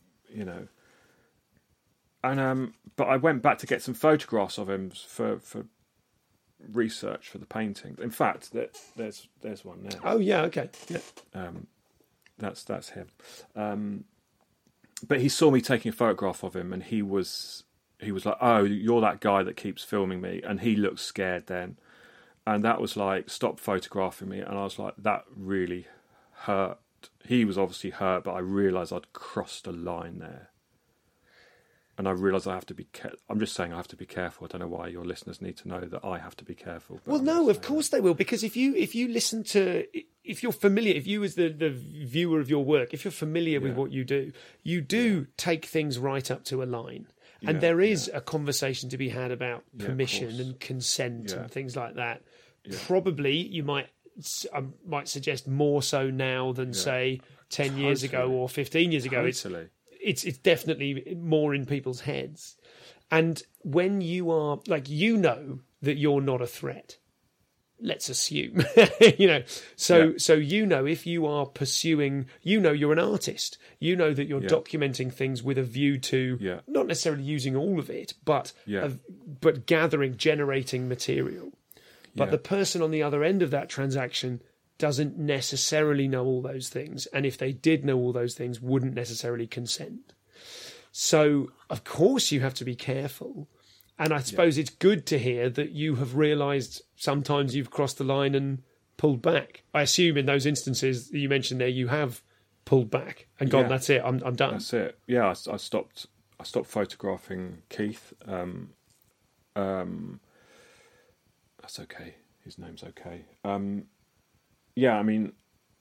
Speaker 5: And but I went back to get some photographs of him for research for the painting. In fact, there's one there.
Speaker 1: Oh yeah, okay. Yeah.
Speaker 5: That's him. But he saw me taking a photograph of him, and he was like, "Oh, you're that guy that keeps filming me," and he looked scared then, and that was like, "Stop photographing me," and I was like, that really hurt. He was obviously hurt, but I realised I'd crossed a line there. And I realise I have to be I'm just saying I have to be careful. I don't know why your listeners need to know that I have to be careful.
Speaker 1: Well, no, of course they will, because if you listen to, if you're familiar, if you as the viewer of your work, if you're familiar with what you do take things right up to a line. And there is a conversation to be had about permission and consent and things like that. Yeah. Probably you might suggest more so now than, say, 10 years ago or 15 years ago. It's definitely more in people's heads. And when you are, like, that you're not a threat, let's assume, so if you are pursuing, you're an artist, that you're documenting things with a view to not necessarily using all of it, but generating material. But the person on the other end of that transaction doesn't necessarily know all those things, and if they did know all those things, wouldn't necessarily consent. So, of course, you have to be careful. And I suppose it's good to hear that you have realised sometimes you've crossed the line and pulled back. I assume in those instances that you mentioned there, you have pulled back and gone, that's it, I'm done.
Speaker 5: That's it. Yeah, I stopped photographing Keith. That's okay. His name's okay. I mean,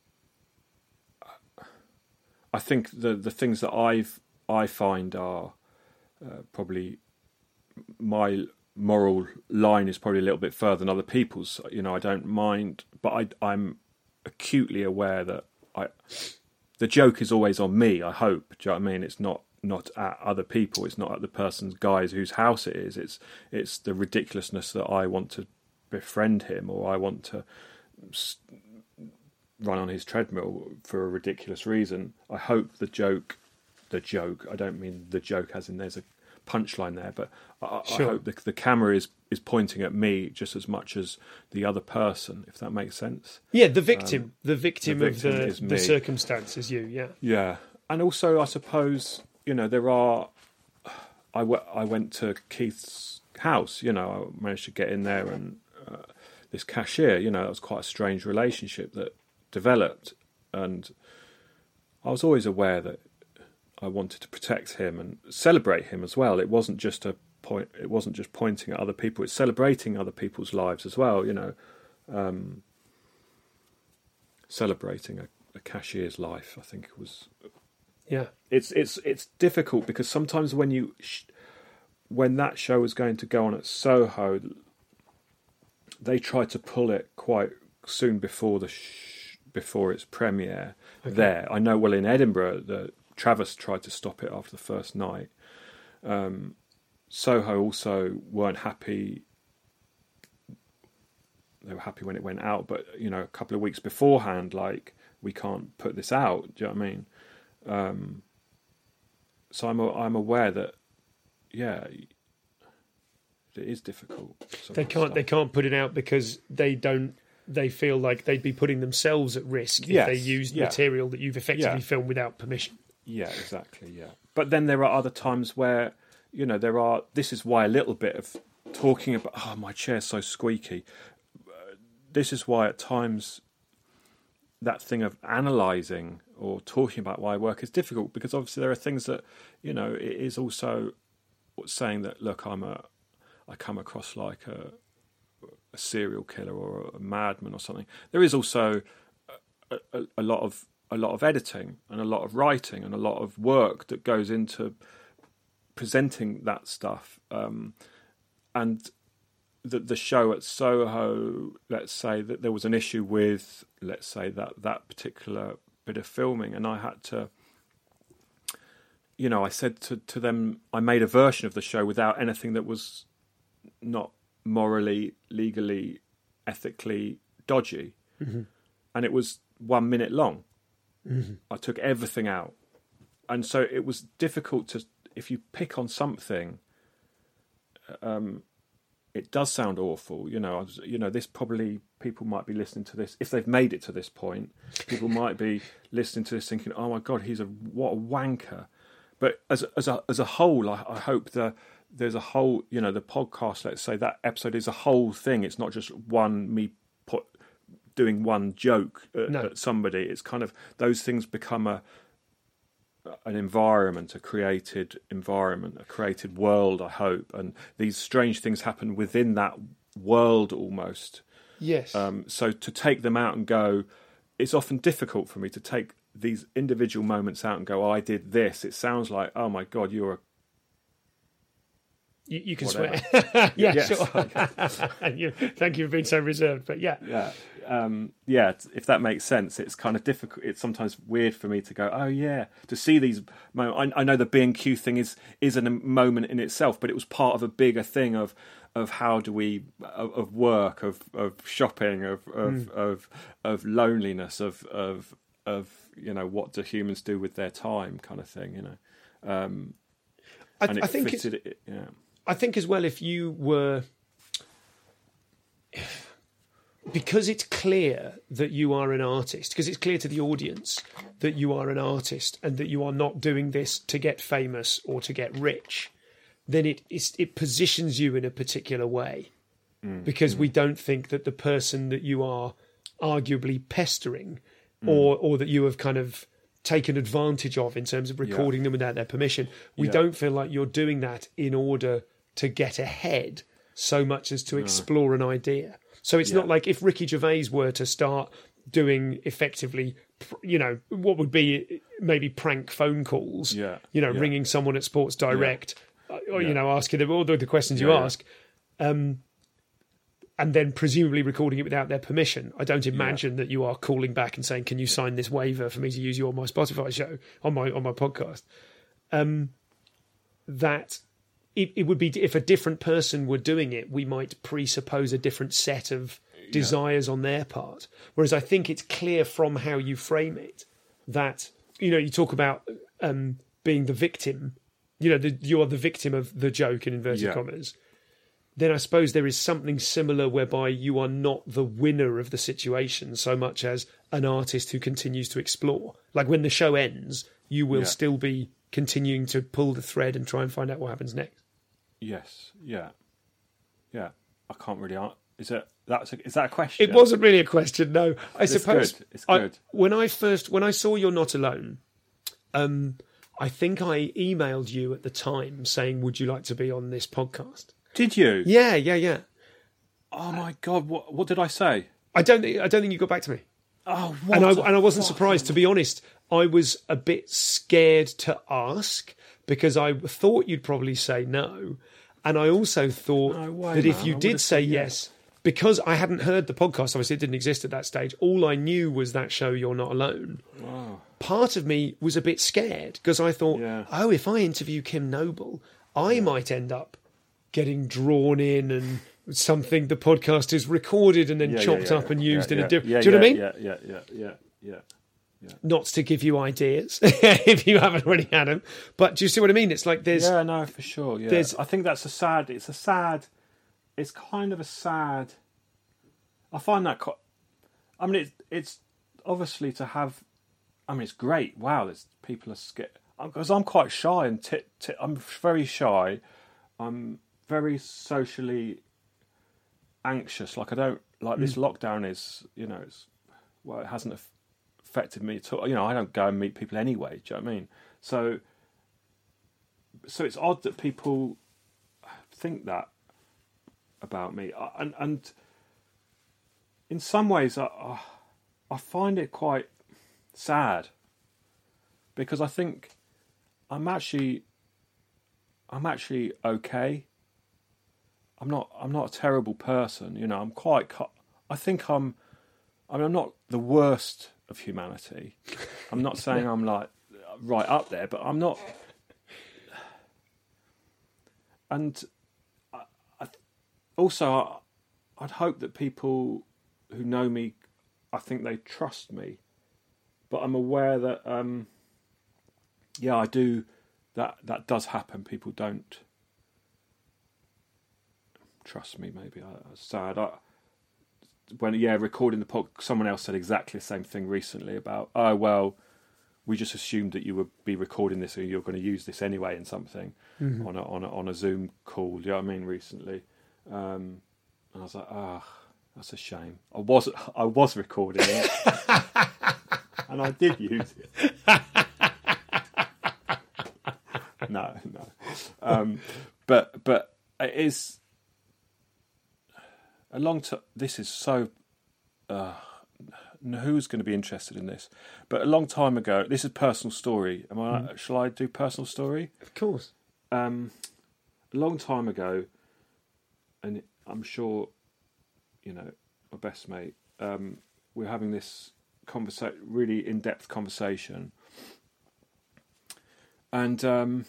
Speaker 5: I think the things that I find are probably, my moral line is probably a little bit further than other people's. I don't mind, but I'm acutely aware that the joke is always on me. I hope. Do you know what I mean? It's not at other people. It's not at the person's guys whose house it is. It's the ridiculousness that I want to befriend him, or I want to run on his treadmill for a ridiculous reason. I hope the joke, I don't mean the joke as in there's a punchline there, but I hope the camera is pointing at me just as much as the other person, if that makes sense.
Speaker 1: Yeah, the victim of the circumstance is you,
Speaker 5: Yeah. And also, I suppose, there are... I went to Keith's house, I managed to get in there, and this cashier, that was quite a strange relationship that developed, and I was always aware that I wanted to protect him and celebrate him as well. It wasn't just pointing at other people, it's celebrating other people's lives as well, celebrating a cashier's life. I think it was it's difficult, because sometimes when that show was going to go on at Soho, they tried to pull it quite soon before before its premiere. Okay. There, I know. Well, in Edinburgh, Travis tried to stop it after the first night. Soho also weren't happy. They were happy when it went out, but a couple of weeks beforehand, like, we can't put this out. Do you know what I mean? So I'm aware that, it is difficult.
Speaker 1: They can't put it out because they feel like they'd be putting themselves at risk if they used material that you've effectively filmed without permission. Yeah,
Speaker 5: exactly. Yeah, but then there are other times where this is why a little bit of talking about my chair's so squeaky. This is why at times that thing of analysing or talking about why I work is difficult, because obviously there are things that, you know, it is also saying that, look, I come across like a serial killer or a madman or something. There is also a lot of editing and a lot of writing and a lot of work that goes into presenting that stuff. And the show at Soho, let's say that there was an issue with, let's say, that particular bit of filming, and I had to, you know, I said to them, I made a version of the show without anything that was not morally, legally, ethically dodgy. Mm-hmm. And it was 1 minute long. Mm-hmm. I took everything out. And so it was difficult to, if you pick on something, it does sound awful. You know, this probably, people might be listening to this, if they've made it to this point, people might be listening to this thinking, oh my God, what a wanker. But as a whole, I hope there's a whole, you know, the podcast, let's say that episode is a whole thing. It's not just me doing one joke at somebody. It's kind of, those things become an environment, a created environment, a created world, I hope. And these strange things happen within that world almost.
Speaker 1: Yes.
Speaker 5: So to take them out and go, it's often difficult for me to take these individual moments out and go, oh, I did this. It sounds like, oh my God, you're a...
Speaker 1: You can
Speaker 5: whatever.
Speaker 1: swear. Yeah,
Speaker 5: yes.
Speaker 1: Sure. Thank you for being so reserved, but yeah.
Speaker 5: Yeah. If that makes sense, it's kind of difficult. It's sometimes weird for me to go, oh yeah, to see these moments. I know the B&Q thing is a moment in itself, but it was part of a bigger thing of how do we, of work, of shopping, of loneliness, of you know, what do humans do with their time, kind of thing, you know.
Speaker 1: I think I think as well, if you were, because it's clear that you are an artist, because it's clear to the audience that you are an artist and that you are not doing this to get famous or to get rich, then it positions you in a particular way, because we don't think that the person that you are arguably pestering or that you have kind of taken advantage of in terms of recording them without their permission, we don't feel like you're doing that in order to get ahead so much as to explore an idea. So it's not like if Ricky Gervais were to start doing effectively, you know, what would be maybe prank phone calls, ringing someone at Sports Direct, or, you know, asking them all the questions you ask, and then presumably recording it without their permission. I don't imagine that you are calling back and saying, can you sign this waiver for me to use you on my Spotify show, on my podcast? That it would be, if a different person were doing it, we might presuppose a different set of desires on their part. Whereas I think it's clear from how you frame it that, you know, you talk about being the victim, you know, you are the victim of the joke in inverted commas. Then I suppose there is something similar whereby you are not the winner of the situation so much as an artist who continues to explore. Like when the show ends, you will still be continuing to pull the thread and try and find out what happens next.
Speaker 5: Yes, yeah. I can't really answer. Is that a question?
Speaker 1: It wasn't really a question, no. I suppose
Speaker 5: it's good.
Speaker 1: When I saw You're Not Alone, I think I emailed you at the time saying, would you like to be on this podcast?
Speaker 5: Did you?
Speaker 1: Yeah.
Speaker 5: Oh my God! What did I say?
Speaker 1: I don't think you got back to me.
Speaker 5: Oh,
Speaker 1: and I wasn't surprised, to be honest. I was a bit scared to ask because I thought you'd probably say no, and I also thought that if you did say yes, because I hadn't heard the podcast, obviously it didn't exist at that stage. All I knew was that show, You're Not Alone.
Speaker 5: Wow.
Speaker 1: Part of me was a bit scared because I thought, if I interview Kim Noble, I might end up getting drawn in and something the podcast is recorded and then chopped up and used in a different... Do you know what I
Speaker 5: mean? Yeah.
Speaker 1: Not to give you ideas if you haven't already had them, but do you see what I mean? It's like there's...
Speaker 5: Yeah, no, for sure. Yeah. I think that's it's kind of a sad... I find that... I mean, it's obviously to have... I mean, it's great. Wow, there's people are scared. Because I'm quite shy and I'm very shy. I'm very socially anxious. Like I don't like this lockdown is, you know, it hasn't affected me at all. You know, I don't go and meet people anyway. Do you know what I mean? So it's odd that people think that about me, and in some ways, I find it quite sad, because I think I'm actually okay. I'm not a terrible person, you know. I'm not the worst of humanity. I'm not saying I'm like right up there, but I'm not. And I'd hope that people who know me, I think they trust me. But I'm aware that, I do. That does happen. People don't trust me. Maybe it's sad. Recording the podcast, someone else said exactly the same thing recently about, oh well, we just assumed that you would be recording this or you're going to use this anyway in something on a Zoom call. Do you know what I mean? Recently, and I was like, that's a shame. I was recording it, and I did use it. No. But it is a long time. This is so. Who's going to be interested in this? But a long time ago, this is a personal story. Shall I do personal story?
Speaker 1: Of course.
Speaker 5: A long time ago, and I'm sure, you know, my best mate, we were having this really in-depth conversation, and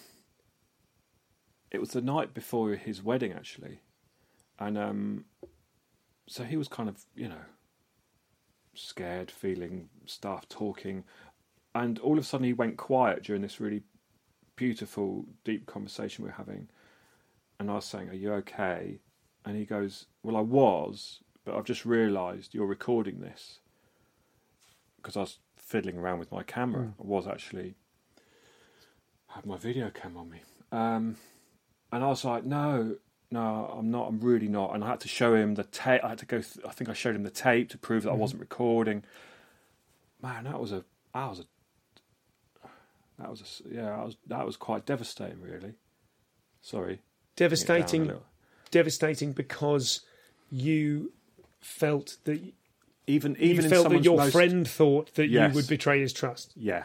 Speaker 5: it was the night before his wedding, actually, and so he was kind of, you know, scared, feeling stuff, talking, and all of a sudden he went quiet during this really beautiful, deep conversation we were having, and I was saying, "Are you okay?" And he goes, "Well, I was, but I've just realised you're recording this," because I was fiddling around with my camera. I was actually had my video cam on me, and I was like, "No, I'm not. I'm really not." And I had to show him the tape. I had to go. I think I showed him the tape to prove that I wasn't recording. Man, that was quite devastating, really. Sorry.
Speaker 1: Devastating because you felt that
Speaker 5: even
Speaker 1: that your friend thought that you would betray his trust.
Speaker 5: Yeah.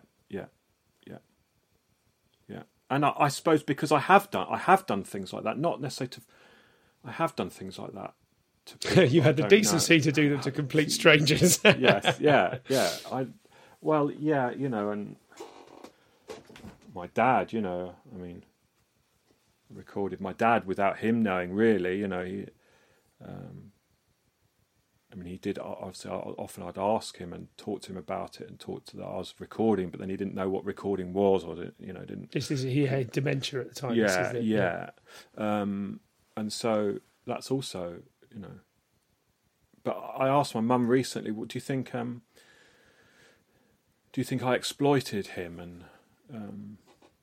Speaker 5: And I suppose because I have done things like that, not necessarily I have done things like that.
Speaker 1: You had the decency to do them to complete strangers.
Speaker 5: Yes, yeah. You know, and my dad, you know, I mean, recorded my dad without him knowing, really, you know, he did, obviously, often I'd ask him and talk to him about it and talk to that I was recording, but then he didn't know what recording was, or, you know, didn't...
Speaker 1: He had dementia at the time.
Speaker 5: Yeah. And so that's also, you know... But I asked my mum recently, what do you think I exploited him? And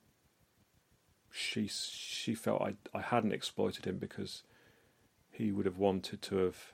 Speaker 5: she felt I hadn't exploited him because he would have wanted to have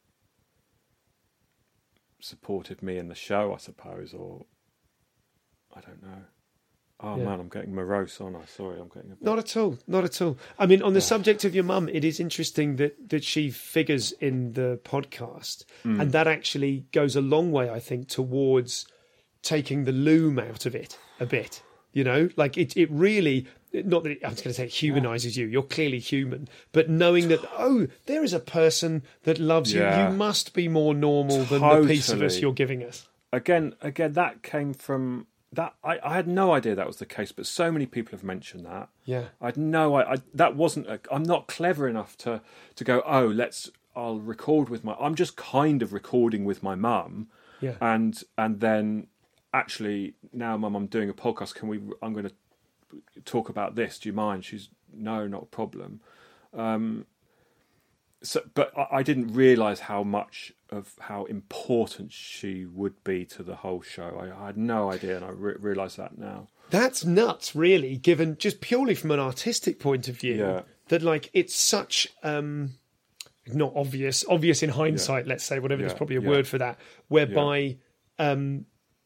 Speaker 5: supported me in the show, I suppose, or I don't know. Man, I'm getting morose, aren't I? Sorry, I'm getting a bit...
Speaker 1: Not at all. I mean, on the subject of your mum, it is interesting that she figures in the podcast, and that actually goes a long way, I think, towards taking the loom out of it a bit. You know, like it really, not that I was going to say it humanises you, you're clearly human, but knowing that, there is a person that loves you, you must be more normal than the piece of us you're giving us. Again,
Speaker 5: that came from that. I had no idea that was the case, but so many people have mentioned that.
Speaker 1: Yeah.
Speaker 5: I had no, that wasn't, I'm not clever enough to go, I'll record with I'm just kind of recording with my mum.
Speaker 1: Yeah.
Speaker 5: And then, actually, now, Mum, I'm doing a podcast. I'm going to talk about this. Do you mind? She's, no, not a problem. But I didn't realise how important she would be to the whole show. I had no idea, and I realise that now.
Speaker 1: That's nuts, really, given just purely from an artistic point of view, that like it's such not obvious in hindsight. Let's say, whatever. There's probably a word for that, whereby.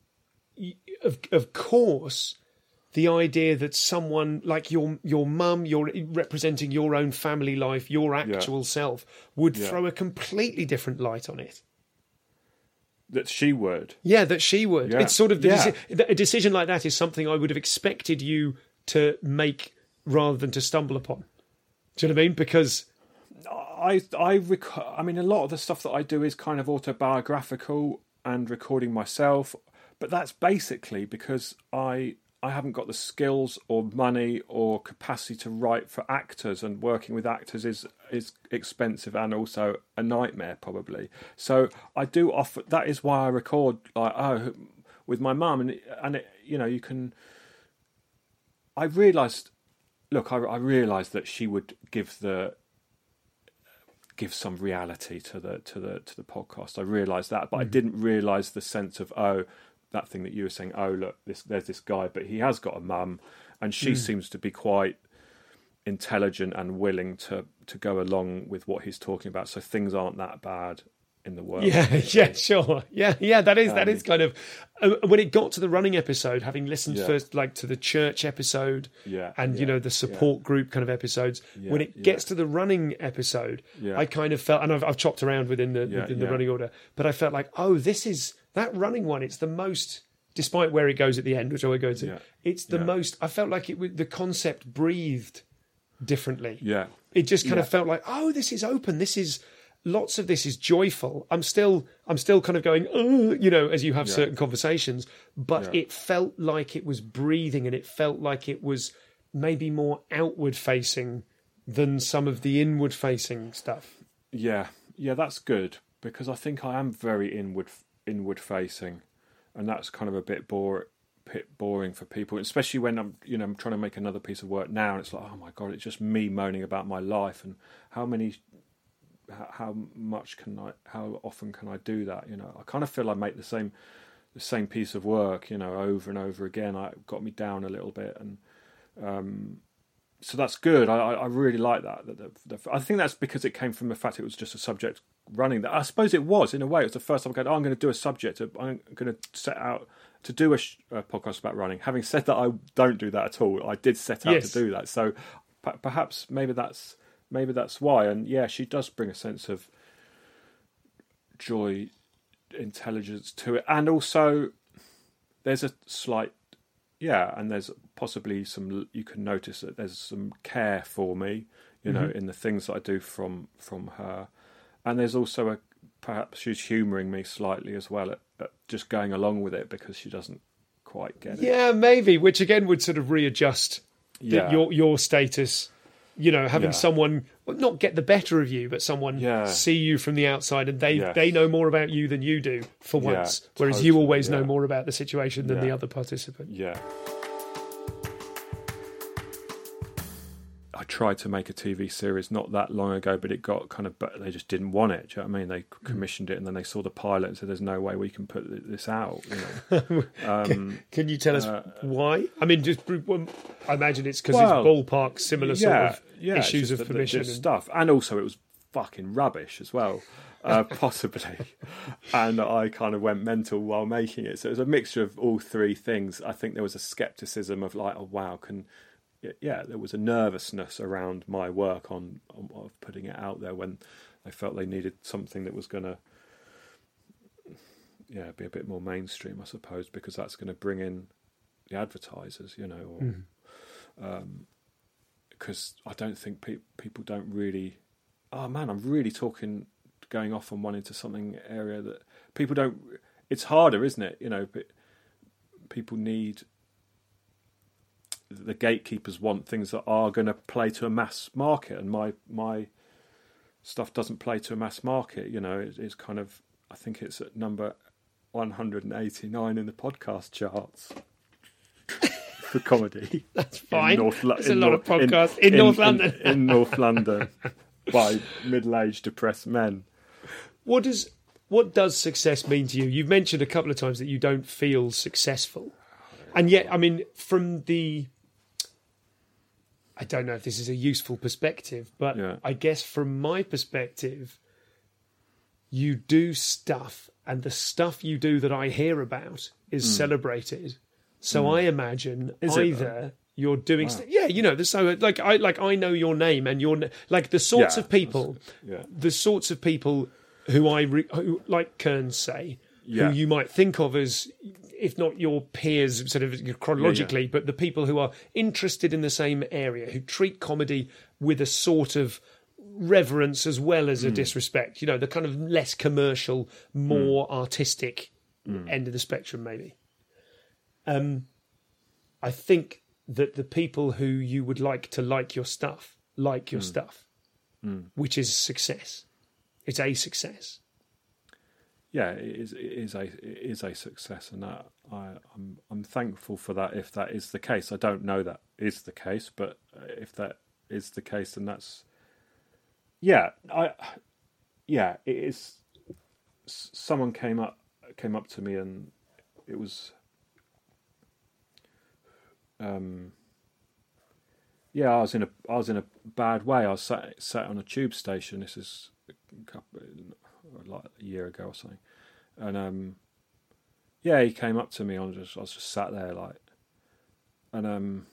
Speaker 1: of course, the idea that someone like your mum, you're representing your own family life, your actual self, would throw a completely different light on it.
Speaker 5: That she would.
Speaker 1: Yeah, that she would.
Speaker 5: Yeah.
Speaker 1: It's sort of a decision like that is something I would have expected you to make rather than to stumble upon. Do you know what I mean? Because
Speaker 5: I mean, a lot of the stuff that I do is kind of autobiographical and recording myself, but that's basically because I haven't got the skills or money or capacity to write for actors, and working with actors is expensive and also a nightmare probably. So I do offer. That is why I record with my mum, and it, you know, you can. I realised that she would give some reality to the podcast. I realised that, but I didn't realise the sense of that thing that you were saying. Oh, look, there's this guy, but he has got a mum, and she seems to be quite intelligent and willing to go along with what he's talking about. So things aren't that bad in the world.
Speaker 1: Yeah, sure. Yeah. That is kind of when it got to the running episode, having listened first, like to the church episode, and you know the support group kind of episodes. When it gets to the running episode, I kind of felt, and I've chopped around within the running order, but I felt like, this is that running one. It's the most, despite where it goes at the end, which I will go to. It's the most. I felt like the concept breathed differently.
Speaker 5: Yeah,
Speaker 1: it just kind of felt like, this is open. This is. Lots of this is joyful. I'm still kind of going, you know, as you have certain conversations, but it felt like it was breathing, and it felt like it was maybe more outward facing than some of the inward facing stuff. Yeah,
Speaker 5: that's good, because I think I am very inward facing, and that's kind of a bit boring for people, especially when I'm trying to make another piece of work now, and it's like, oh my God, it's just me moaning about my life, and how often can I do that? You know, I kind of feel I make the same piece of work, you know, over and over again. It got me down a little bit, and so that's good. I really like that. I think that's because it came from the fact it was just a subject running. That I suppose it was, in a way. It was the first time I go, I'm going to do a subject. I'm going to set out to do a podcast about running. Having said that, I don't do that at all. I did set out to do that. So perhaps maybe that's why. And she does bring a sense of joy, intelligence to it, and also there's a slight and there's possibly some, you can notice that there's some care for me, you know, in the things that I do from her, and there's also perhaps she's humouring me slightly as well at just going along with it because she doesn't quite get it.
Speaker 1: Yeah, maybe, which again would sort of readjust your status. You know, having someone not get the better of you, but someone see you from the outside, and they know more about you than you do for once, whereas you always know more about the situation than the other participant.
Speaker 5: Yeah. I tried to make a TV series not that long ago, but it got but they just didn't want it. Do you know what I mean? They commissioned it, and then they saw the pilot and said, "There's no way we can put this out." You know?
Speaker 1: Can you tell us why? I mean, I imagine it's because it's ballpark similar sort of issues of permission and
Speaker 5: stuff, and also it was fucking rubbish as well, possibly. And I kind of went mental while making it. So it was a mixture of all three things. I think there was a skepticism of like, oh wow, there was a nervousness around my work of putting it out there when they felt they needed something that was going to be a bit more mainstream, I suppose, because that's going to bring in the advertisers, you know, or because I don't think people don't really. Oh man, I'm really going off on one into something area that people don't. It's harder, isn't it? You know, but people need. The gatekeepers want things that are going to play to a mass market, and my stuff doesn't play to a mass market. You know, it's kind of, I think it's at number 189 in the podcast charts for comedy.
Speaker 1: That's fine. There's a lot of podcasts in North London.
Speaker 5: In North London by middle-aged depressed men.
Speaker 1: What does success mean to you? You've mentioned a couple of times that you don't feel successful. And yet, I mean, I don't know if this is a useful perspective, but I guess from my perspective, you do stuff, and the stuff you do that I hear about is celebrated. So I imagine either you're doing, so I know your name and your like the sorts of people, the sorts of people who who, like Kearns say, who you might think of as, if not your peers, sort of chronologically, but the people who are interested in the same area, who treat comedy with a sort of reverence as well as a disrespect. You know, the kind of less commercial, more artistic end of the spectrum, maybe. I think that the people who you would like to like your stuff, which is success. It's a success.
Speaker 5: Yeah, it is a success, and that I'm thankful for that. If that is the case, I don't know that is the case, but if that is the case, then that's it is. Someone came up to me, and it was I was in a bad way. I was sat on a tube station. This is like a year ago or something, and he came up to me. I was just sat there like, and and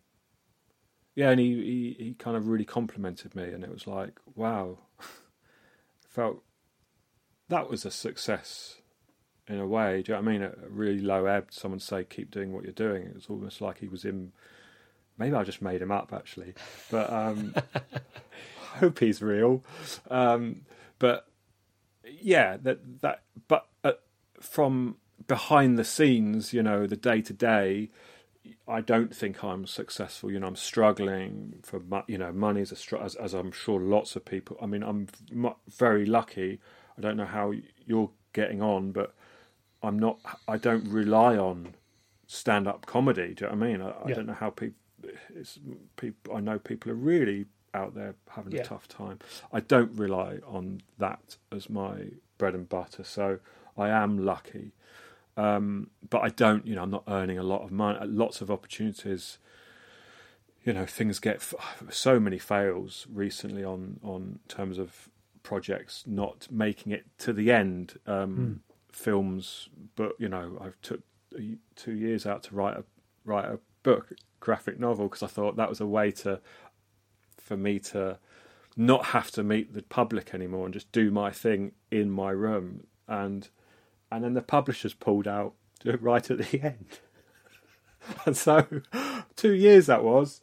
Speaker 5: he kind of really complimented me, and it was like, wow, felt that was a success in a way. Do you know what I mean? At a really low ebb, someone say, keep doing what you're doing. It was almost like he was in. Maybe I just made him up actually, but I hope he's real. But yeah, but from behind the scenes, you know, the day to day, I don't think I'm successful. You know, I'm struggling for money is a struggle, as I'm sure lots of people. I mean, I'm very lucky. I don't know how you're getting on, but I'm not. I don't rely on stand-up comedy. Do you know what I mean? I don't know how people. I know people are really out there having a tough time. I don't rely on that as my bread and butter, so I am lucky. But I don't, I'm not earning a lot of money, lots of opportunities. Things get so many fails recently on terms of projects not making it to the end. Films, but I've took 2 years out to write a book, graphic novel, because I thought that was a way for me to not have to meet the public anymore and just do my thing in my room. And then the publishers pulled out right at the end. And so 2 years that was.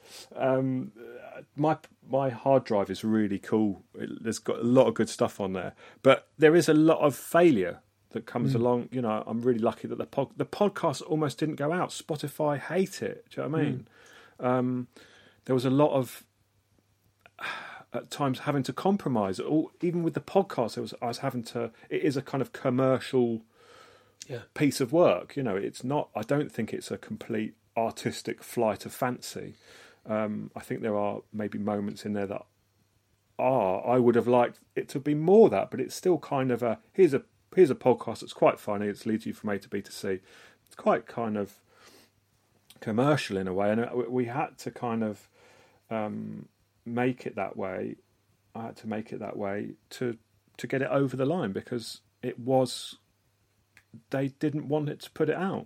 Speaker 5: My hard drive is really cool. There's got a lot of good stuff on there, but there is a lot of failure that comes along. I'm really lucky that the podcast almost didn't go out. Spotify hate it. Do you know what I mean? There was a lot of at times having to compromise. Even with the podcast, I was having to. It is a kind of commercial piece of work. It's not. I don't think it's a complete artistic flight of fancy. I think there are maybe moments in there that I would have liked it to be more that, but it's still kind of here's a podcast that's quite funny. It leads you from A to B to C. It's quite kind of commercial in a way, and we had to kind of make it that way. I had to make it that way to get it over the line, because they didn't want it to put it out.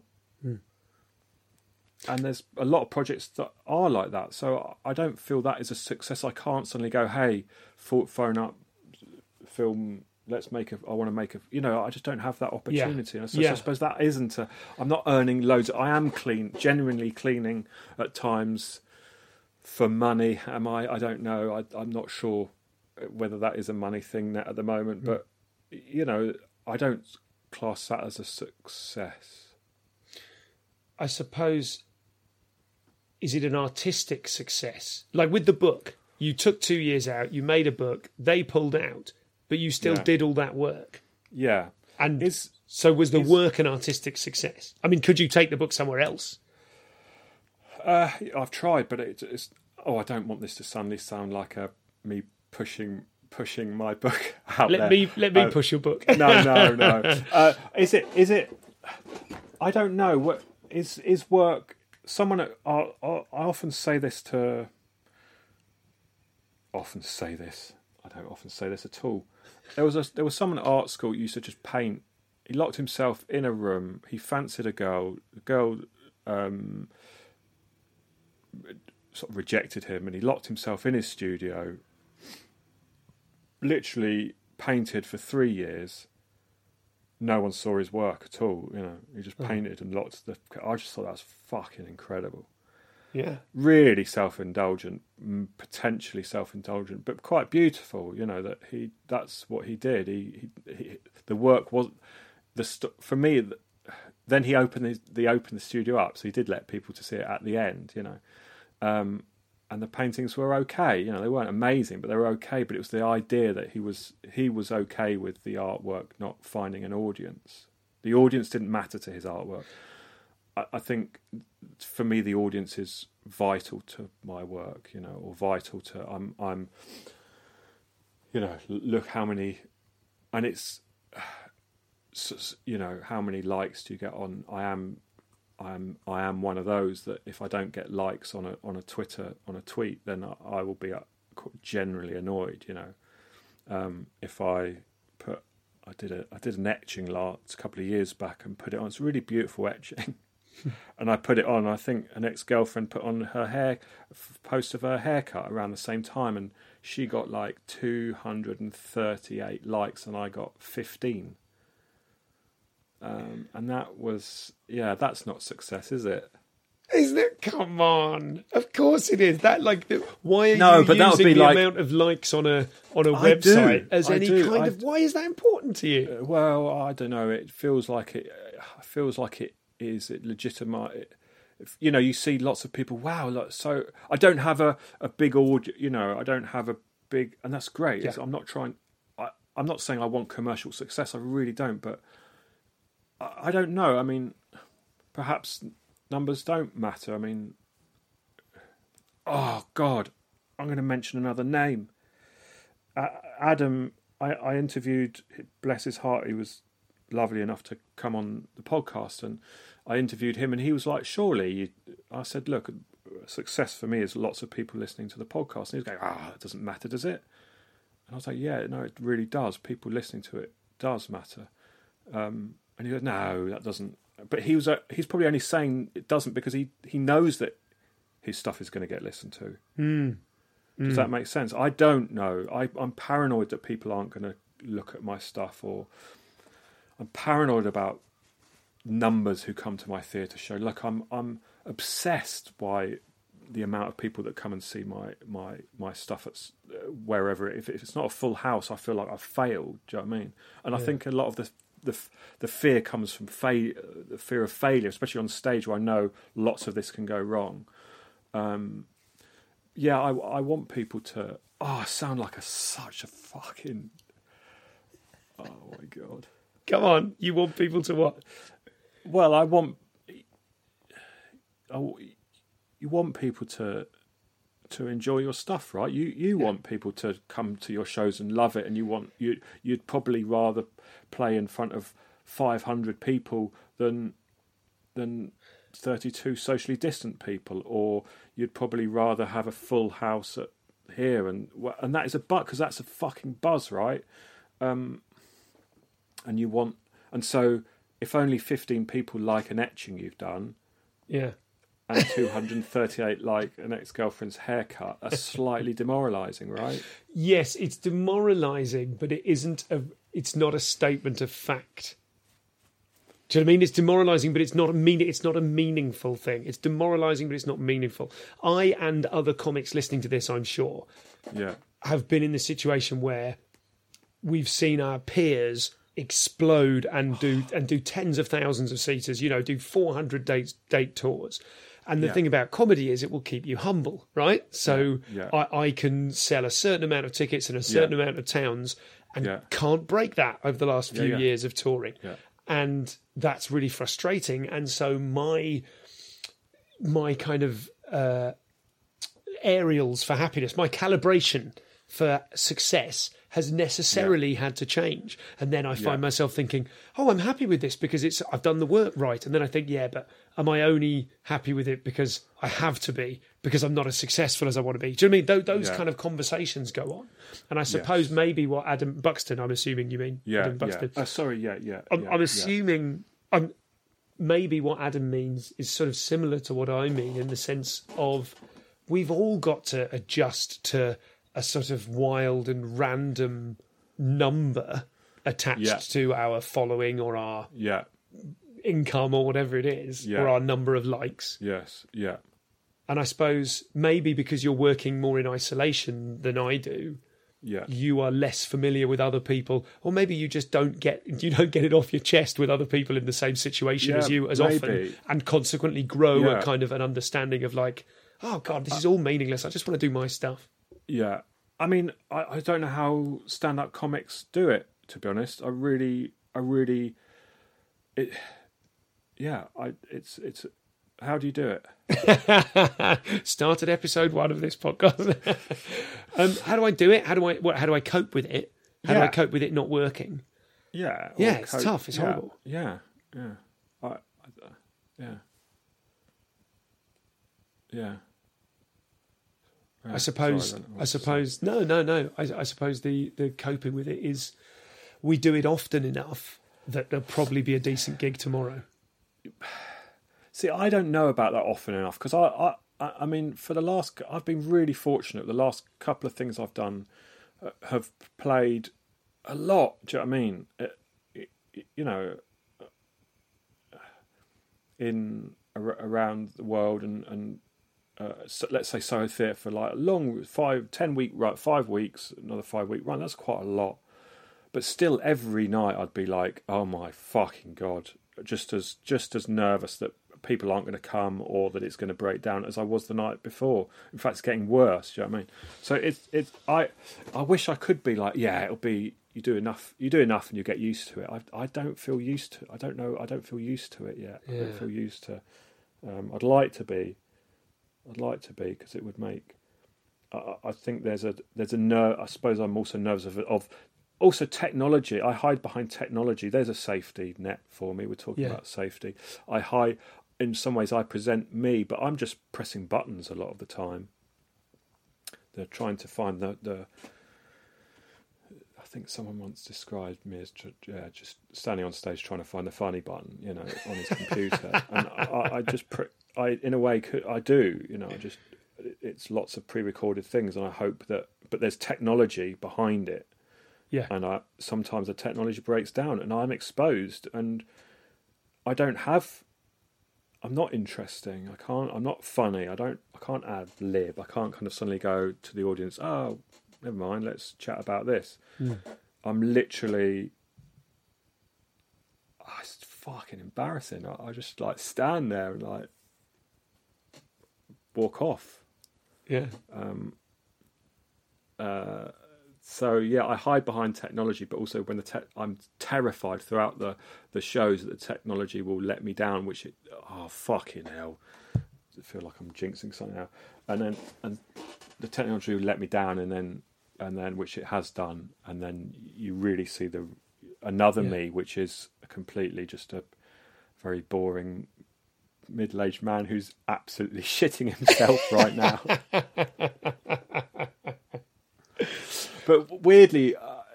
Speaker 5: And there's a lot of projects that are like that, so I don't feel that is a success. I can't suddenly go, hey, phone up, film, I want to make a, I just don't have that opportunity. So I suppose that isn't I'm not earning loads. I am genuinely cleaning at times for money. Am I? I don't know. I'm not sure whether that is a money thing at the moment, but, I don't class that as a success.
Speaker 1: I suppose, is it an artistic success? Like with the book, you took 2 years out, you made a book, they pulled out, but you still did all that work. Yeah. And so was the work an artistic success? I mean, could you take the book somewhere else?
Speaker 5: I've tried, but it's... I don't want this to suddenly sound like me pushing my book out
Speaker 1: there. Let me push your book.
Speaker 5: No. Is it... I don't know. What is work... Someone... I often say this to... I I don't often say this at all. There was someone at art school who used to just paint. He locked himself in a room. He fancied a girl. The girl sort of rejected him, and he locked himself in his studio. Literally painted for 3 years. No one saw his work at all. He just painted and locked the. I just thought that was fucking incredible.
Speaker 1: Yeah,
Speaker 5: really self-indulgent, potentially self-indulgent, but quite beautiful. That's what he did. He the work was for me. Then he opened the studio up, so he did let people to see it at the end. And the paintings were okay. They weren't amazing, but they were okay. But it was the idea that he was okay with the artwork not finding an audience. The audience didn't matter to his artwork. I think for me the audience is vital to my work, or vital to I'm look how many, and it's how many likes do you get on? I am one of those that if I don't get likes on a tweet, then I will be generally annoyed. If I did an etching a couple of years back and put it on. It's a really beautiful etching. And I put it on. I think an ex-girlfriend put on her post of her haircut around the same time, and she got like 238 likes, and I got 15. And that was, that's not success, is it?
Speaker 1: Isn't it? Come on, of course it is. That why are you
Speaker 5: but
Speaker 1: using the amount of likes on a website as any kind of? Why is that important to you?
Speaker 5: Well, I don't know. It feels like it is it legitimate. You see lots of people. Wow, so I don't have a big audience. I don't have a big, and that's great.
Speaker 1: Yeah.
Speaker 5: I'm not trying. I'm not saying I want commercial success. I really don't. But I don't know. I mean, perhaps numbers don't matter. I mean, oh God, I'm going to mention another name. Adam, I interviewed. Bless his heart, he was lovely enough to come on the podcast, and I interviewed him, and he was like, surely I said, look, success for me is lots of people listening to the podcast. And he was going, it doesn't matter, does it? And I was like, yeah, no, it really does. People listening to it does matter. And he goes, no, that doesn't. But he's probably only saying it doesn't because he knows that his stuff is going to get listened to. Does that make sense? I don't know. I'm paranoid that people aren't going to look at my stuff, or I'm paranoid about numbers who come to my theatre show. Look, I'm obsessed by the amount of people that come and see my stuff at wherever. If it's not a full house, I feel like I've failed. Do you know what I mean? And I think a lot of the fear comes from the fear of failure, especially on stage where I know lots of this can go wrong. I want people to. I sound like such a fucking. Oh my God.
Speaker 1: Come on, you want people to what?
Speaker 5: Well, you want people to enjoy your stuff, right? You want people to come to your shows and love it, and you'd probably rather play in front of 500 people than 32 socially distant people, or you'd probably rather have a full house here, and that is because that's a fucking buzz, right? And so if only 15 people like an etching you've done,
Speaker 1: yeah,
Speaker 5: and 238 like an ex-girlfriend's haircut, that's slightly demoralising, right?
Speaker 1: Yes, it's demoralising, but it's not a statement of fact. Do you know what I mean? It's demoralising, but it's not a meaningful thing. It's demoralising, but it's not meaningful. I and other comics listening to this, I'm sure, have been in the situation where we've seen our peers explode and do tens of thousands of seaters, do 400 date tours. And the thing about comedy is it will keep you humble, right? So I can sell a certain amount of tickets in a certain amount of towns and can't break that over the last few years of touring. Yeah. And that's really frustrating. And so my kind of aerials for happiness, my calibration for success has necessarily had to change. And then I find myself thinking, oh, I'm happy with this because I've done the work right. And then I think, yeah, but am I only happy with it because I have to be, because I'm not as successful as I want to be? Do you know what I mean? Those kind of conversations go on. And I suppose maybe what Adam Buxton, I'm assuming you mean Adam Buxton. I'm assuming maybe what Adam means is sort of similar to what I mean, in the sense of we've all got to adjust to a sort of wild and random number attached to our following or our income or whatever it is, or our number of likes.
Speaker 5: Yes, yeah.
Speaker 1: And I suppose maybe because you're working more in isolation than I do, you are less familiar with other people, or maybe you just don't get it off your chest with other people in the same situation as you as often, and consequently grow a kind of an understanding of like, oh God, this is all meaningless. I just want to do my stuff. Yeah.
Speaker 5: I mean, I don't know how stand-up comics do it, to be honest. It's how do you do it?
Speaker 1: Started episode 1 of this podcast. How do I do it? How do I cope with it? How do I cope with it not working?
Speaker 5: Yeah.
Speaker 1: It's tough. It's horrible.
Speaker 5: Yeah.
Speaker 1: I suppose no. I suppose the coping with it is we do it often enough that there'll probably be a decent gig tomorrow.
Speaker 5: See, I don't know about that often enough, because I mean, I've been really fortunate. The last couple of things I've done have played a lot. Do you know what I mean? Around the world and so let's say Soho Theatre for like a long 5 week run, 5 weeks, another 5 week run. That's quite a lot. But still, every night I'd be like, oh my fucking God, just as nervous that people aren't going to come or that it's going to break down as I was the night before. In fact, it's getting worse. Do you know what I mean? So I wish I could be like, it'll be, you do enough and you get used to it. I don't feel used to it. I don't feel used to it yet. I don't feel used to. I'd like to be because it would make. I think there's a nerve. I suppose I'm also nervous of also technology. I hide behind technology. There's a safety net for me. We're talking about safety. I hide. In some ways, I present me, but I'm just pressing buttons a lot of the time. They're trying to find the. I think someone once described me as just standing on stage trying to find the funny button, on his computer, and I just. In a way, I do. It's lots of pre-recorded things, and I hope that. But there's technology behind it.
Speaker 1: Yeah.
Speaker 5: And sometimes the technology breaks down, and I'm exposed, and I'm not interesting. I'm not funny. I can't ad lib. I can't kind of suddenly go to the audience, oh, never mind, let's chat about this. I'm literally, it's fucking embarrassing. I just like stand there and like walk off.
Speaker 1: Yeah.
Speaker 5: So I hide behind technology, but also when I'm terrified throughout the shows that the technology will let me down. Fucking hell! I feel like I'm jinxing something now. And the technology will let me down, and then which it has done, and then you really see another me, which is completely just a very boring middle-aged man who's absolutely shitting himself right now. But weirdly,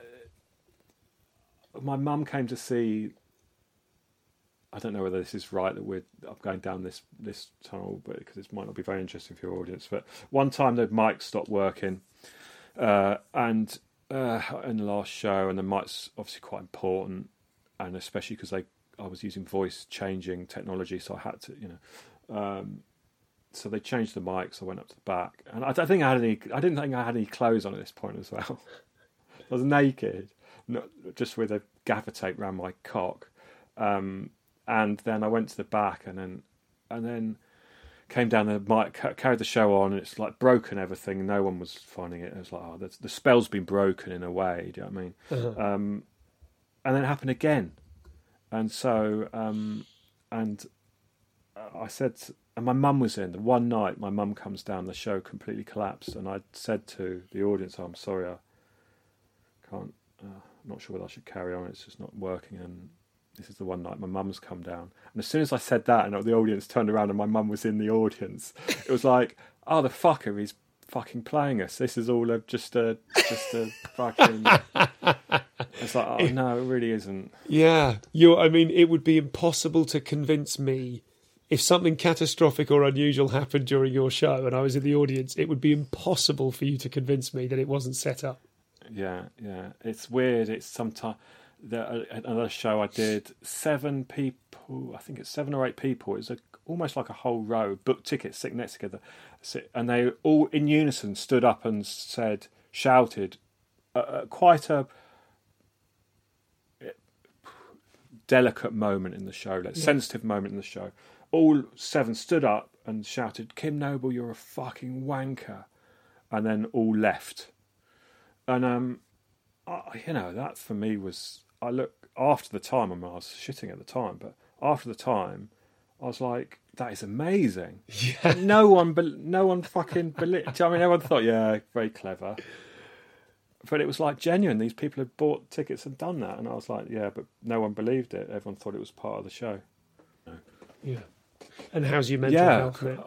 Speaker 5: my mum came to see. I don't know whether this is right that I'm going down this tunnel, but because this might not be very interesting for your audience. But one time the mic stopped working, and in the last show, and the mic's obviously quite important, and especially because I was using voice changing technology, so I had to, so they changed the mic, so I went up to the back, and I didn't think I had any clothes on at this point as well. I was naked, just with a gaffer tape around my cock, and then I went to the back, and then came down the mic, carried the show on, and it's like broken everything. No one was finding it. It was like, the spell's been broken in a way. Do you know what I mean? Uh-huh. And then it happened again, and so I said and my mum was in. The one night my mum comes down, the show completely collapsed, and I said to the audience, "I'm sorry, I can't. I'm not sure whether I should carry on. It's just not working." And this is the one night my mum's come down. And as soon as I said that, and the audience turned around and my mum was in the audience, it was like, "Oh, the fucker, he's fucking playing us. This is all just a fucking." It's like, oh no, it really isn't.
Speaker 1: Yeah, it would be impossible to convince me if something catastrophic or unusual happened during your show and I was in the audience. It would be impossible for you to convince me that it wasn't set up.
Speaker 5: Yeah, it's weird. It's sometimes another show I did, 7 people. I think it's 7 or 8 people. It was almost like a whole row, booked tickets, sitting next together, and they all in unison stood up and shouted, quite a delicate moment in the show, sensitive moment in the show. All 7 stood up and shouted, "Kim Noble, you're a fucking wanker," and then all left. And that for me was, I look after the time. I mean, I was shitting at the time, but after the time, I was like, "That is amazing." Yeah. No one fucking believed. I mean, everyone thought, "Yeah, very clever." But it was like genuine. These people had bought tickets and done that, and I was like, "Yeah," but no one believed it. Everyone thought it was part of the show.
Speaker 1: Yeah. And how's your mental health, mate?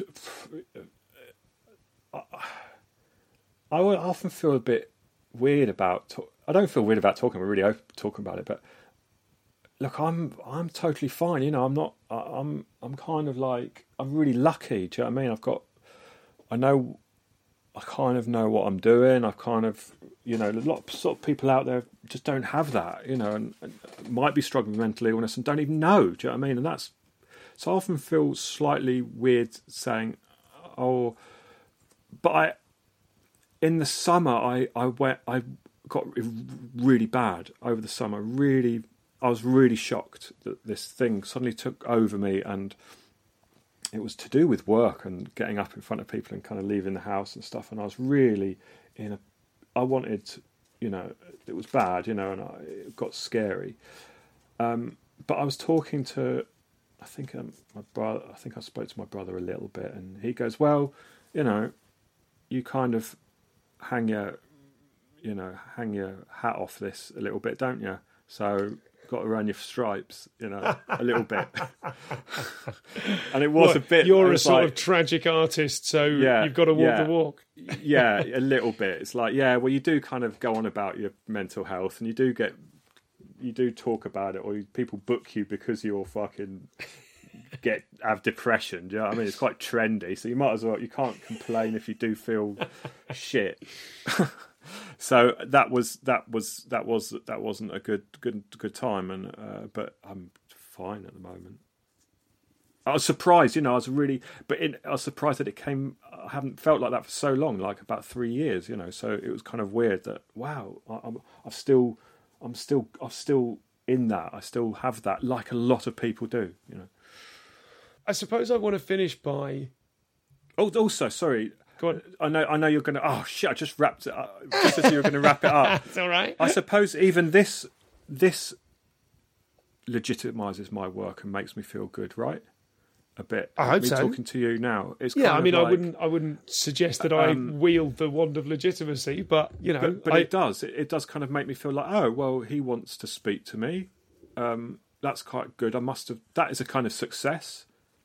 Speaker 5: I often feel a bit weird about. I don't feel weird about talking. We're really open talking about it, but look, I'm totally fine. You know, I'm not. I'm kind of like, I'm really lucky. Do you know what I mean? I kind of know what I'm doing. I've kind of, a lot of sort of people out there just don't have that, and might be struggling with mental illness and don't even know. Do you know what I mean? And so I often feel slightly weird saying, "Oh," but in the summer I got really bad over the summer. I was really shocked that this thing suddenly took over me, and it was to do with work and getting up in front of people and kind of leaving the house and stuff. And I was really I wanted, it was bad, and it got scary. But I was talking to, I think my brother. I think I spoke to my brother a little bit, and he goes, "Well, you kind of hang your hat off this a little bit, don't you? So got to earn your stripes, a little bit." And it was a bit.
Speaker 1: You're a sort of tragic artist, so you've got to walk the walk.
Speaker 5: Yeah, a little bit. It's like, well, you do kind of go on about your mental health, and you do talk about it, or people book you because you're fucking have depression. Do you know what I mean? It's quite trendy, so you might as well. You can't complain if you do feel shit. So that wasn't a good time, and but I'm fine at the moment. I was surprised, I was surprised that it came. I haven't felt like that for so long, like about 3 years, So it was kind of weird that, wow, I'm still in that. I still have that, like a lot of people do,
Speaker 1: I suppose I want to finish by.
Speaker 5: Oh, also, sorry.
Speaker 1: Go on.
Speaker 5: I know you're going to. Oh shit! I just wrapped it up. Just as you were going to wrap it up.
Speaker 1: It's all right.
Speaker 5: I suppose even this legitimises my work and makes me feel good, right? A bit.
Speaker 1: I hope so.
Speaker 5: Talking to you now, it's
Speaker 1: I
Speaker 5: like,
Speaker 1: I wouldn't suggest that I wield the wand of legitimacy, but
Speaker 5: but it does. It does kind of make me feel like, oh well, he wants to speak to me. That's quite good. That is a kind of success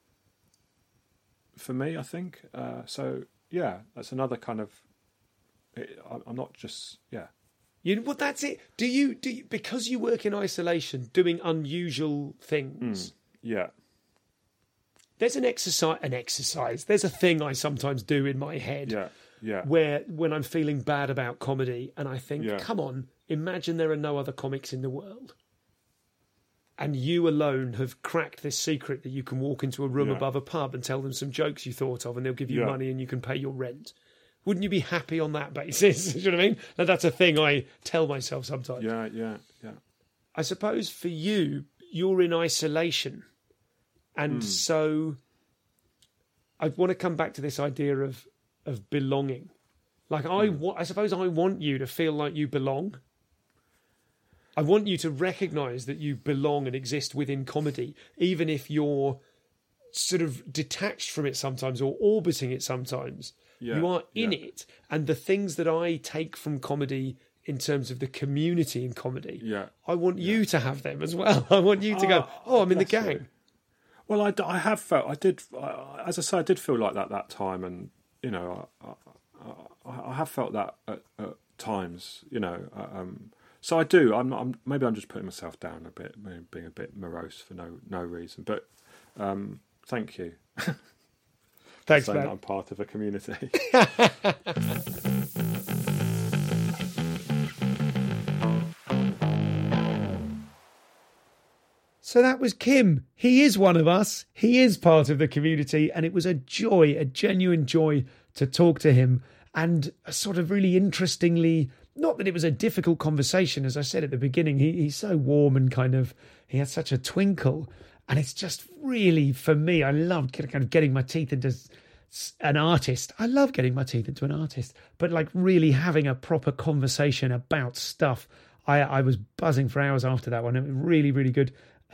Speaker 5: for me, I think. So yeah, that's another kind of. I'm not just
Speaker 1: Well, that's it. Do you because you work in isolation, doing unusual things?
Speaker 5: Yeah.
Speaker 1: There's an exercise. There's a thing I sometimes do in my head.
Speaker 5: Yeah.
Speaker 1: Where when I'm feeling bad about comedy, and I think, come on, imagine there are no other comics in the world. And you alone have cracked this secret that you can walk into a room above a pub and tell them some jokes you thought of, and they'll give you money and you can pay your rent. Wouldn't you be happy on that basis? Do you know what I mean? That's a thing I tell myself sometimes.
Speaker 5: Yeah.
Speaker 1: I suppose for you, you're in isolation. And so I want to come back to this idea of belonging. Like, I suppose I want you to feel like you belong. I want you to recognise that you belong and exist within comedy, even if you're sort of detached from it sometimes or orbiting it sometimes.
Speaker 5: Yeah,
Speaker 1: you are in it. And the things that I take from comedy in terms of the community in comedy, I want you to have them as well. I want you to go, I'm in the gang.
Speaker 5: You. Well, I have felt, as I say, I did feel like that time, and you know, I have felt that at times, you know. So I do. Maybe I'm just putting myself down a bit, maybe being a bit morose for no reason. But thank you.
Speaker 1: Thanks,
Speaker 5: man. I'm part of a community.
Speaker 1: So that was Kim. He is one of us. He is part of the community. And it was a joy, a genuine joy to talk to him. And a sort of really interestingly, not that it was a difficult conversation, as I said at the beginning, he's so warm and he has such a twinkle. And it's just really, for me, I love kind of getting my teeth into an artist. I love getting my teeth into an artist. But like really having a proper conversation about stuff. I was buzzing for hours after that one. It was really, really good.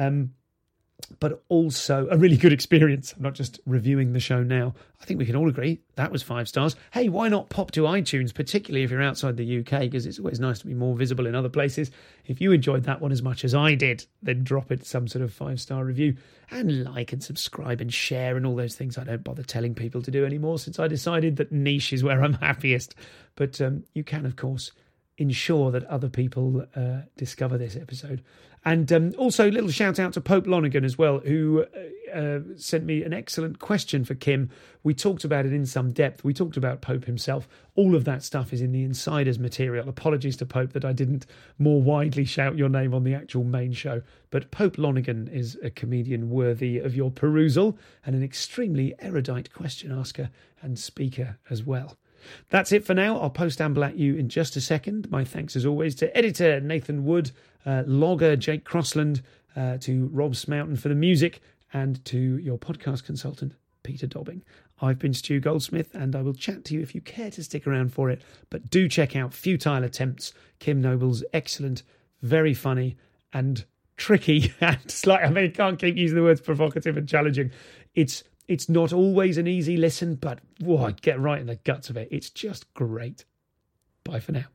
Speaker 1: But also a really good experience. I'm not just reviewing the show now. I think we can all agree that was 5 stars. Hey, why not pop to iTunes, particularly if you're outside the UK, because it's always nice to be more visible in other places. If you enjoyed that one as much as I did, then drop it some sort of 5-star review and like and subscribe and share and all those things I don't bother telling people to do anymore since I decided that niche is where I'm happiest. But you can, of course, ensure that other people discover this episode. And also a little shout out to Pope Lonergan as well, who sent me an excellent question for Kim. We talked about it in some depth. We talked about Pope himself. All of that stuff is in the Insiders material. Apologies to Pope that I didn't more widely shout your name on the actual main show. But Pope Lonergan is a comedian worthy of your perusal and an extremely erudite question asker and speaker as well. That's it for now. I'll post-amble at you in just a second. My thanks as always to editor Nathan Wood, logger Jake Crossland, to Rob Smoughton for the music, and to your podcast consultant Peter Dobbing. I've been Stu Goldsmith, and I will chat to you if you care to stick around for it. But do check out Futile Attempts, Kim Noble's excellent, very funny and tricky and I can't keep using the words provocative and challenging. It's not always an easy listen, but I get right in the guts of it. It's just great. Bye for now.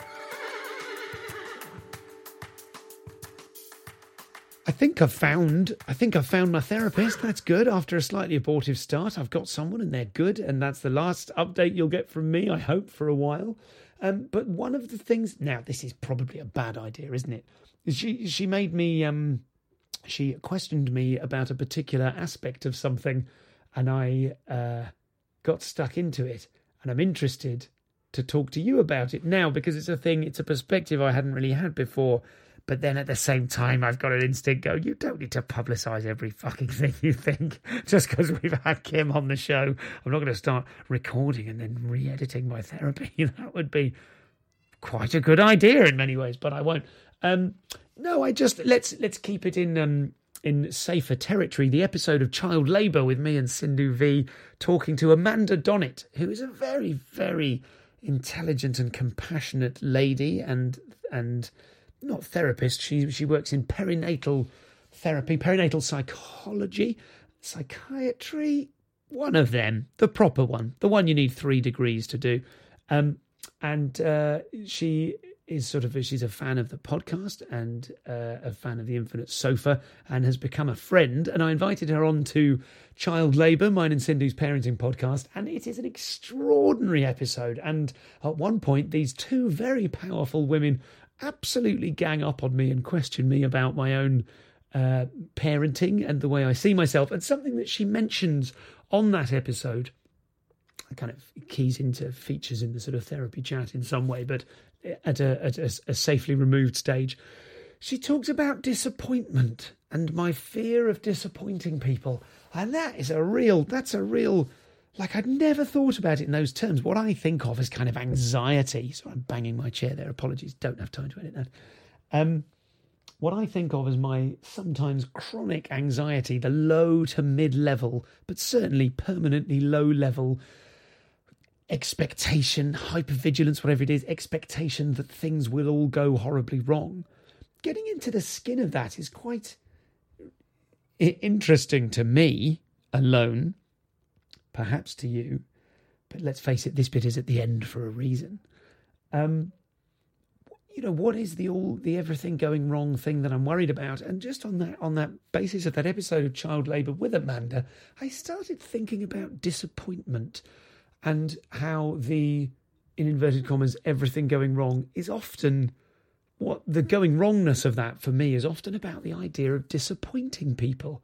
Speaker 1: I think I've found my therapist. That's good. After a slightly abortive start, I've got someone and they're good. And that's the last update you'll get from me, I hope, for a while. But one of the things... Now, this is probably a bad idea, isn't it? She made me... She questioned me about a particular aspect of something, and I got stuck into it. And I'm interested to talk to you about it now because it's a perspective I hadn't really had before. But then at the same time, I've got an instinct go, you don't need to publicise every fucking thing you think just because we've had Kim on the show. I'm not going to start recording and then re-editing my therapy. That would be quite a good idea in many ways, but I won't. No, let's keep it in safer territory. The episode of Child Labour with me and Sindhu V talking to Amanda Donnett, who is a very, very intelligent and compassionate lady and not therapist. She works in perinatal therapy, perinatal psychology, psychiatry. One of them, the proper one, the one you need 3 degrees to do. She is she's a fan of the podcast and a fan of the Infinite Sofa and has become a friend. And I invited her on to Child Labour, mine and Sindhu's parenting podcast. And it is an extraordinary episode. And at one point, these 2 very powerful women absolutely gang up on me and question me about my own parenting and the way I see myself. And something that she mentions on that episode kind of keys into features in the sort of therapy chat in some way, but at a safely removed stage. She talks about disappointment and my fear of disappointing people. And that's a real, like I'd never thought about it in those terms. What I think of as kind of anxiety. So I'm banging my chair there. Apologies. Don't have time to edit that. What I think of as my sometimes chronic anxiety, the low to mid-level, but certainly permanently low-level expectation, hypervigilance, whatever it is, expectation that things will all go horribly wrong. Getting into the skin of that is quite interesting to me. alone, perhaps to you, but let's face it, this bit is at the end for a reason. What is the everything going wrong thing that I'm worried about? And just on that basis of that episode of Child Labour with Amanda, I started thinking about disappointment and how the, in inverted commas, everything going wrong is often, what the going wrongness of that for me is often about the idea of disappointing people.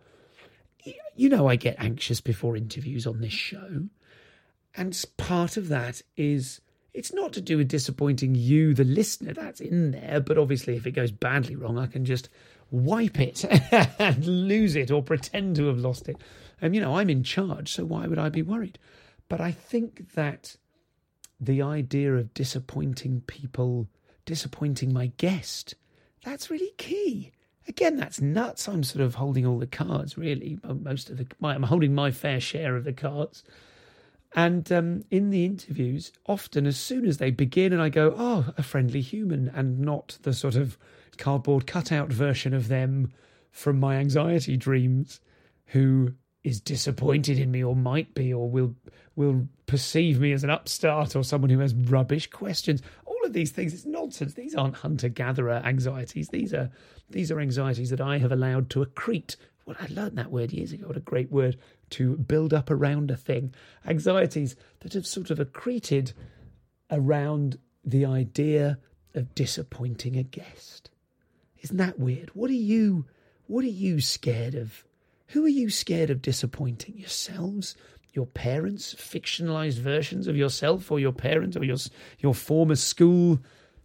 Speaker 1: I get anxious before interviews on this show, and part of that is, it's not to do with disappointing you, the listener, that's in there, but obviously if it goes badly wrong, I can just wipe it and lose it or pretend to have lost it. And, I'm in charge, so why would I be worried? But I think that the idea of disappointing people, disappointing my guest, that's really key. Again, that's nuts. I'm sort of holding all the cards, really. I'm holding my fair share of the cards. And in the interviews, often as soon as they begin and I go, oh, a friendly human, and not the sort of cardboard cutout version of them from my anxiety dreams who is disappointed in me or might be or will perceive me as an upstart or someone who has rubbish questions. All of these things, it's nonsense. These aren't hunter-gatherer anxieties. These are anxieties that I have allowed to accrete. Well, I learned that word years ago. What a great word, to build up around a thing. Anxieties that have sort of accreted around the idea of disappointing a guest. Isn't that weird? What are you scared of? Who are you scared of disappointing? Yourselves? Your parents? Fictionalized versions of yourself or your parents or your former school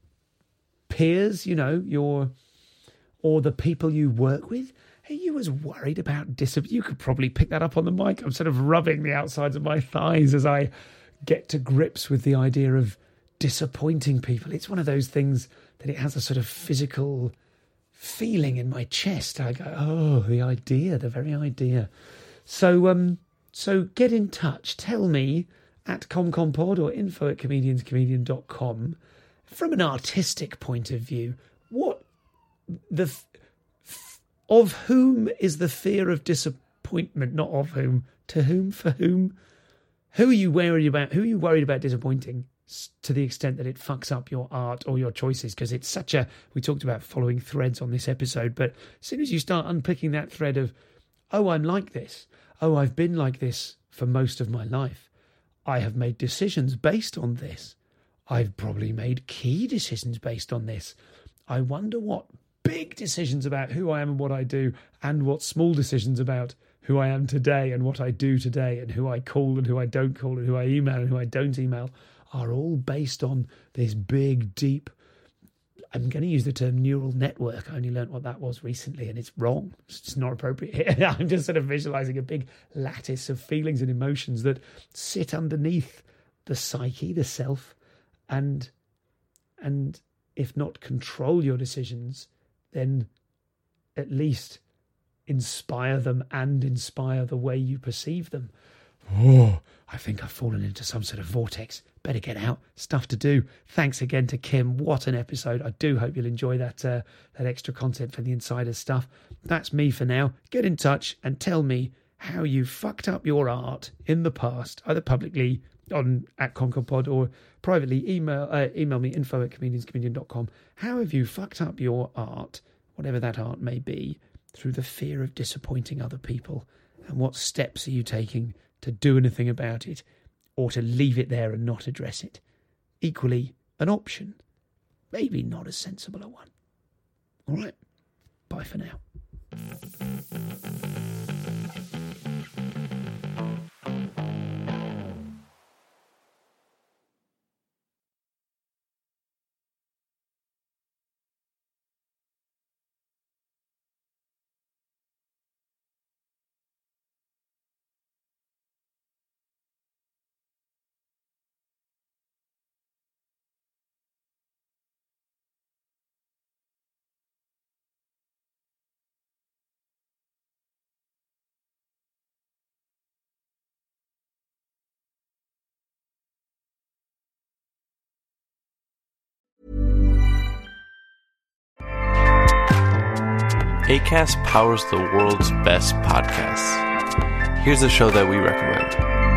Speaker 1: peers, or the people you work with? Are you as worried about you could probably pick that up on the mic. I'm sort of rubbing the outsides of my thighs as I get to grips with the idea of disappointing people. It's one of those things that it has a sort of physical feeling in my chest. I go, oh, the very idea. So get in touch. Tell me at ComComPod or info@comedianscomedian.com from an artistic point of view, of whom is the fear of disappointment? Not of whom, to whom, for whom? Who are you worried about? Who are you worried about disappointing to the extent that it fucks up your art or your choices? Because it's we talked about following threads on this episode, but as soon as you start unpicking that thread of, oh, I'm like this. Oh, I've been like this for most of my life. I have made decisions based on this. I've probably made key decisions based on this. I wonder what big decisions about who I am and what I do, and what small decisions about who I am today and what I do today, and who I call and who I don't call, and who I email and who I don't email, are all based on this big, deep, I'm going to use the term neural network. I only learned what that was recently, and it's wrong. It's not appropriate. I'm just sort of visualizing a big lattice of feelings and emotions that sit underneath the psyche, the self, and if not control your decisions, then at least inspire them and inspire the way you perceive them. Oh, I think I've fallen into some sort of vortex. Better get out. Stuff to do. Thanks again to Kim. What an episode. I do hope you'll enjoy that extra content for the insider stuff. That's me for now. Get in touch and tell me how you fucked up your art in the past, either publicly at ComComPod or privately. Email me, info@comedianscomedian.com. How have you fucked up your art, whatever that art may be, through the fear of disappointing other people? And what steps are you taking to do anything about it, or to leave it there and not address it? Equally, an option. Maybe not as sensible a one. All right. Bye for now.
Speaker 6: Acast powers the world's best podcasts. here's a show that we recommend.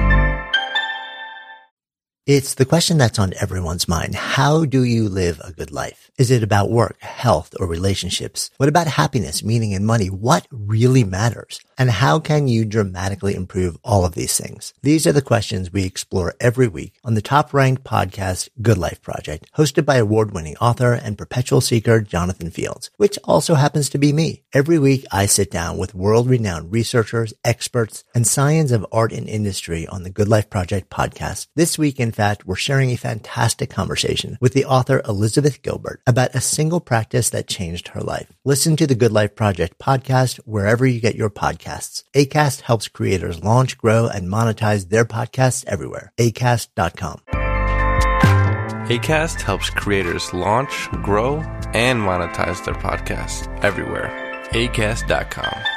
Speaker 7: It's the question that's on everyone's mind. How do you live a good life? Is it about work, health, or relationships? What about happiness, meaning, and money? What really matters? And how can you dramatically improve all of these things? These are the questions we explore every week on the top-ranked podcast, Good Life Project, hosted by award-winning author and perpetual seeker Jonathan Fields, which also happens to be me. Every week, I sit down with world-renowned researchers, experts, and science of art and industry on the Good Life Project podcast. This week, in fact, we're sharing a fantastic conversation with the author Elizabeth Gilbert about a single practice that changed her life. Listen to the Good Life Project podcast wherever you get your podcasts. Acast helps creators launch, grow, and monetize their podcasts everywhere. Acast.com.
Speaker 6: Acast helps creators launch, grow, and monetize their podcasts everywhere. Acast.com.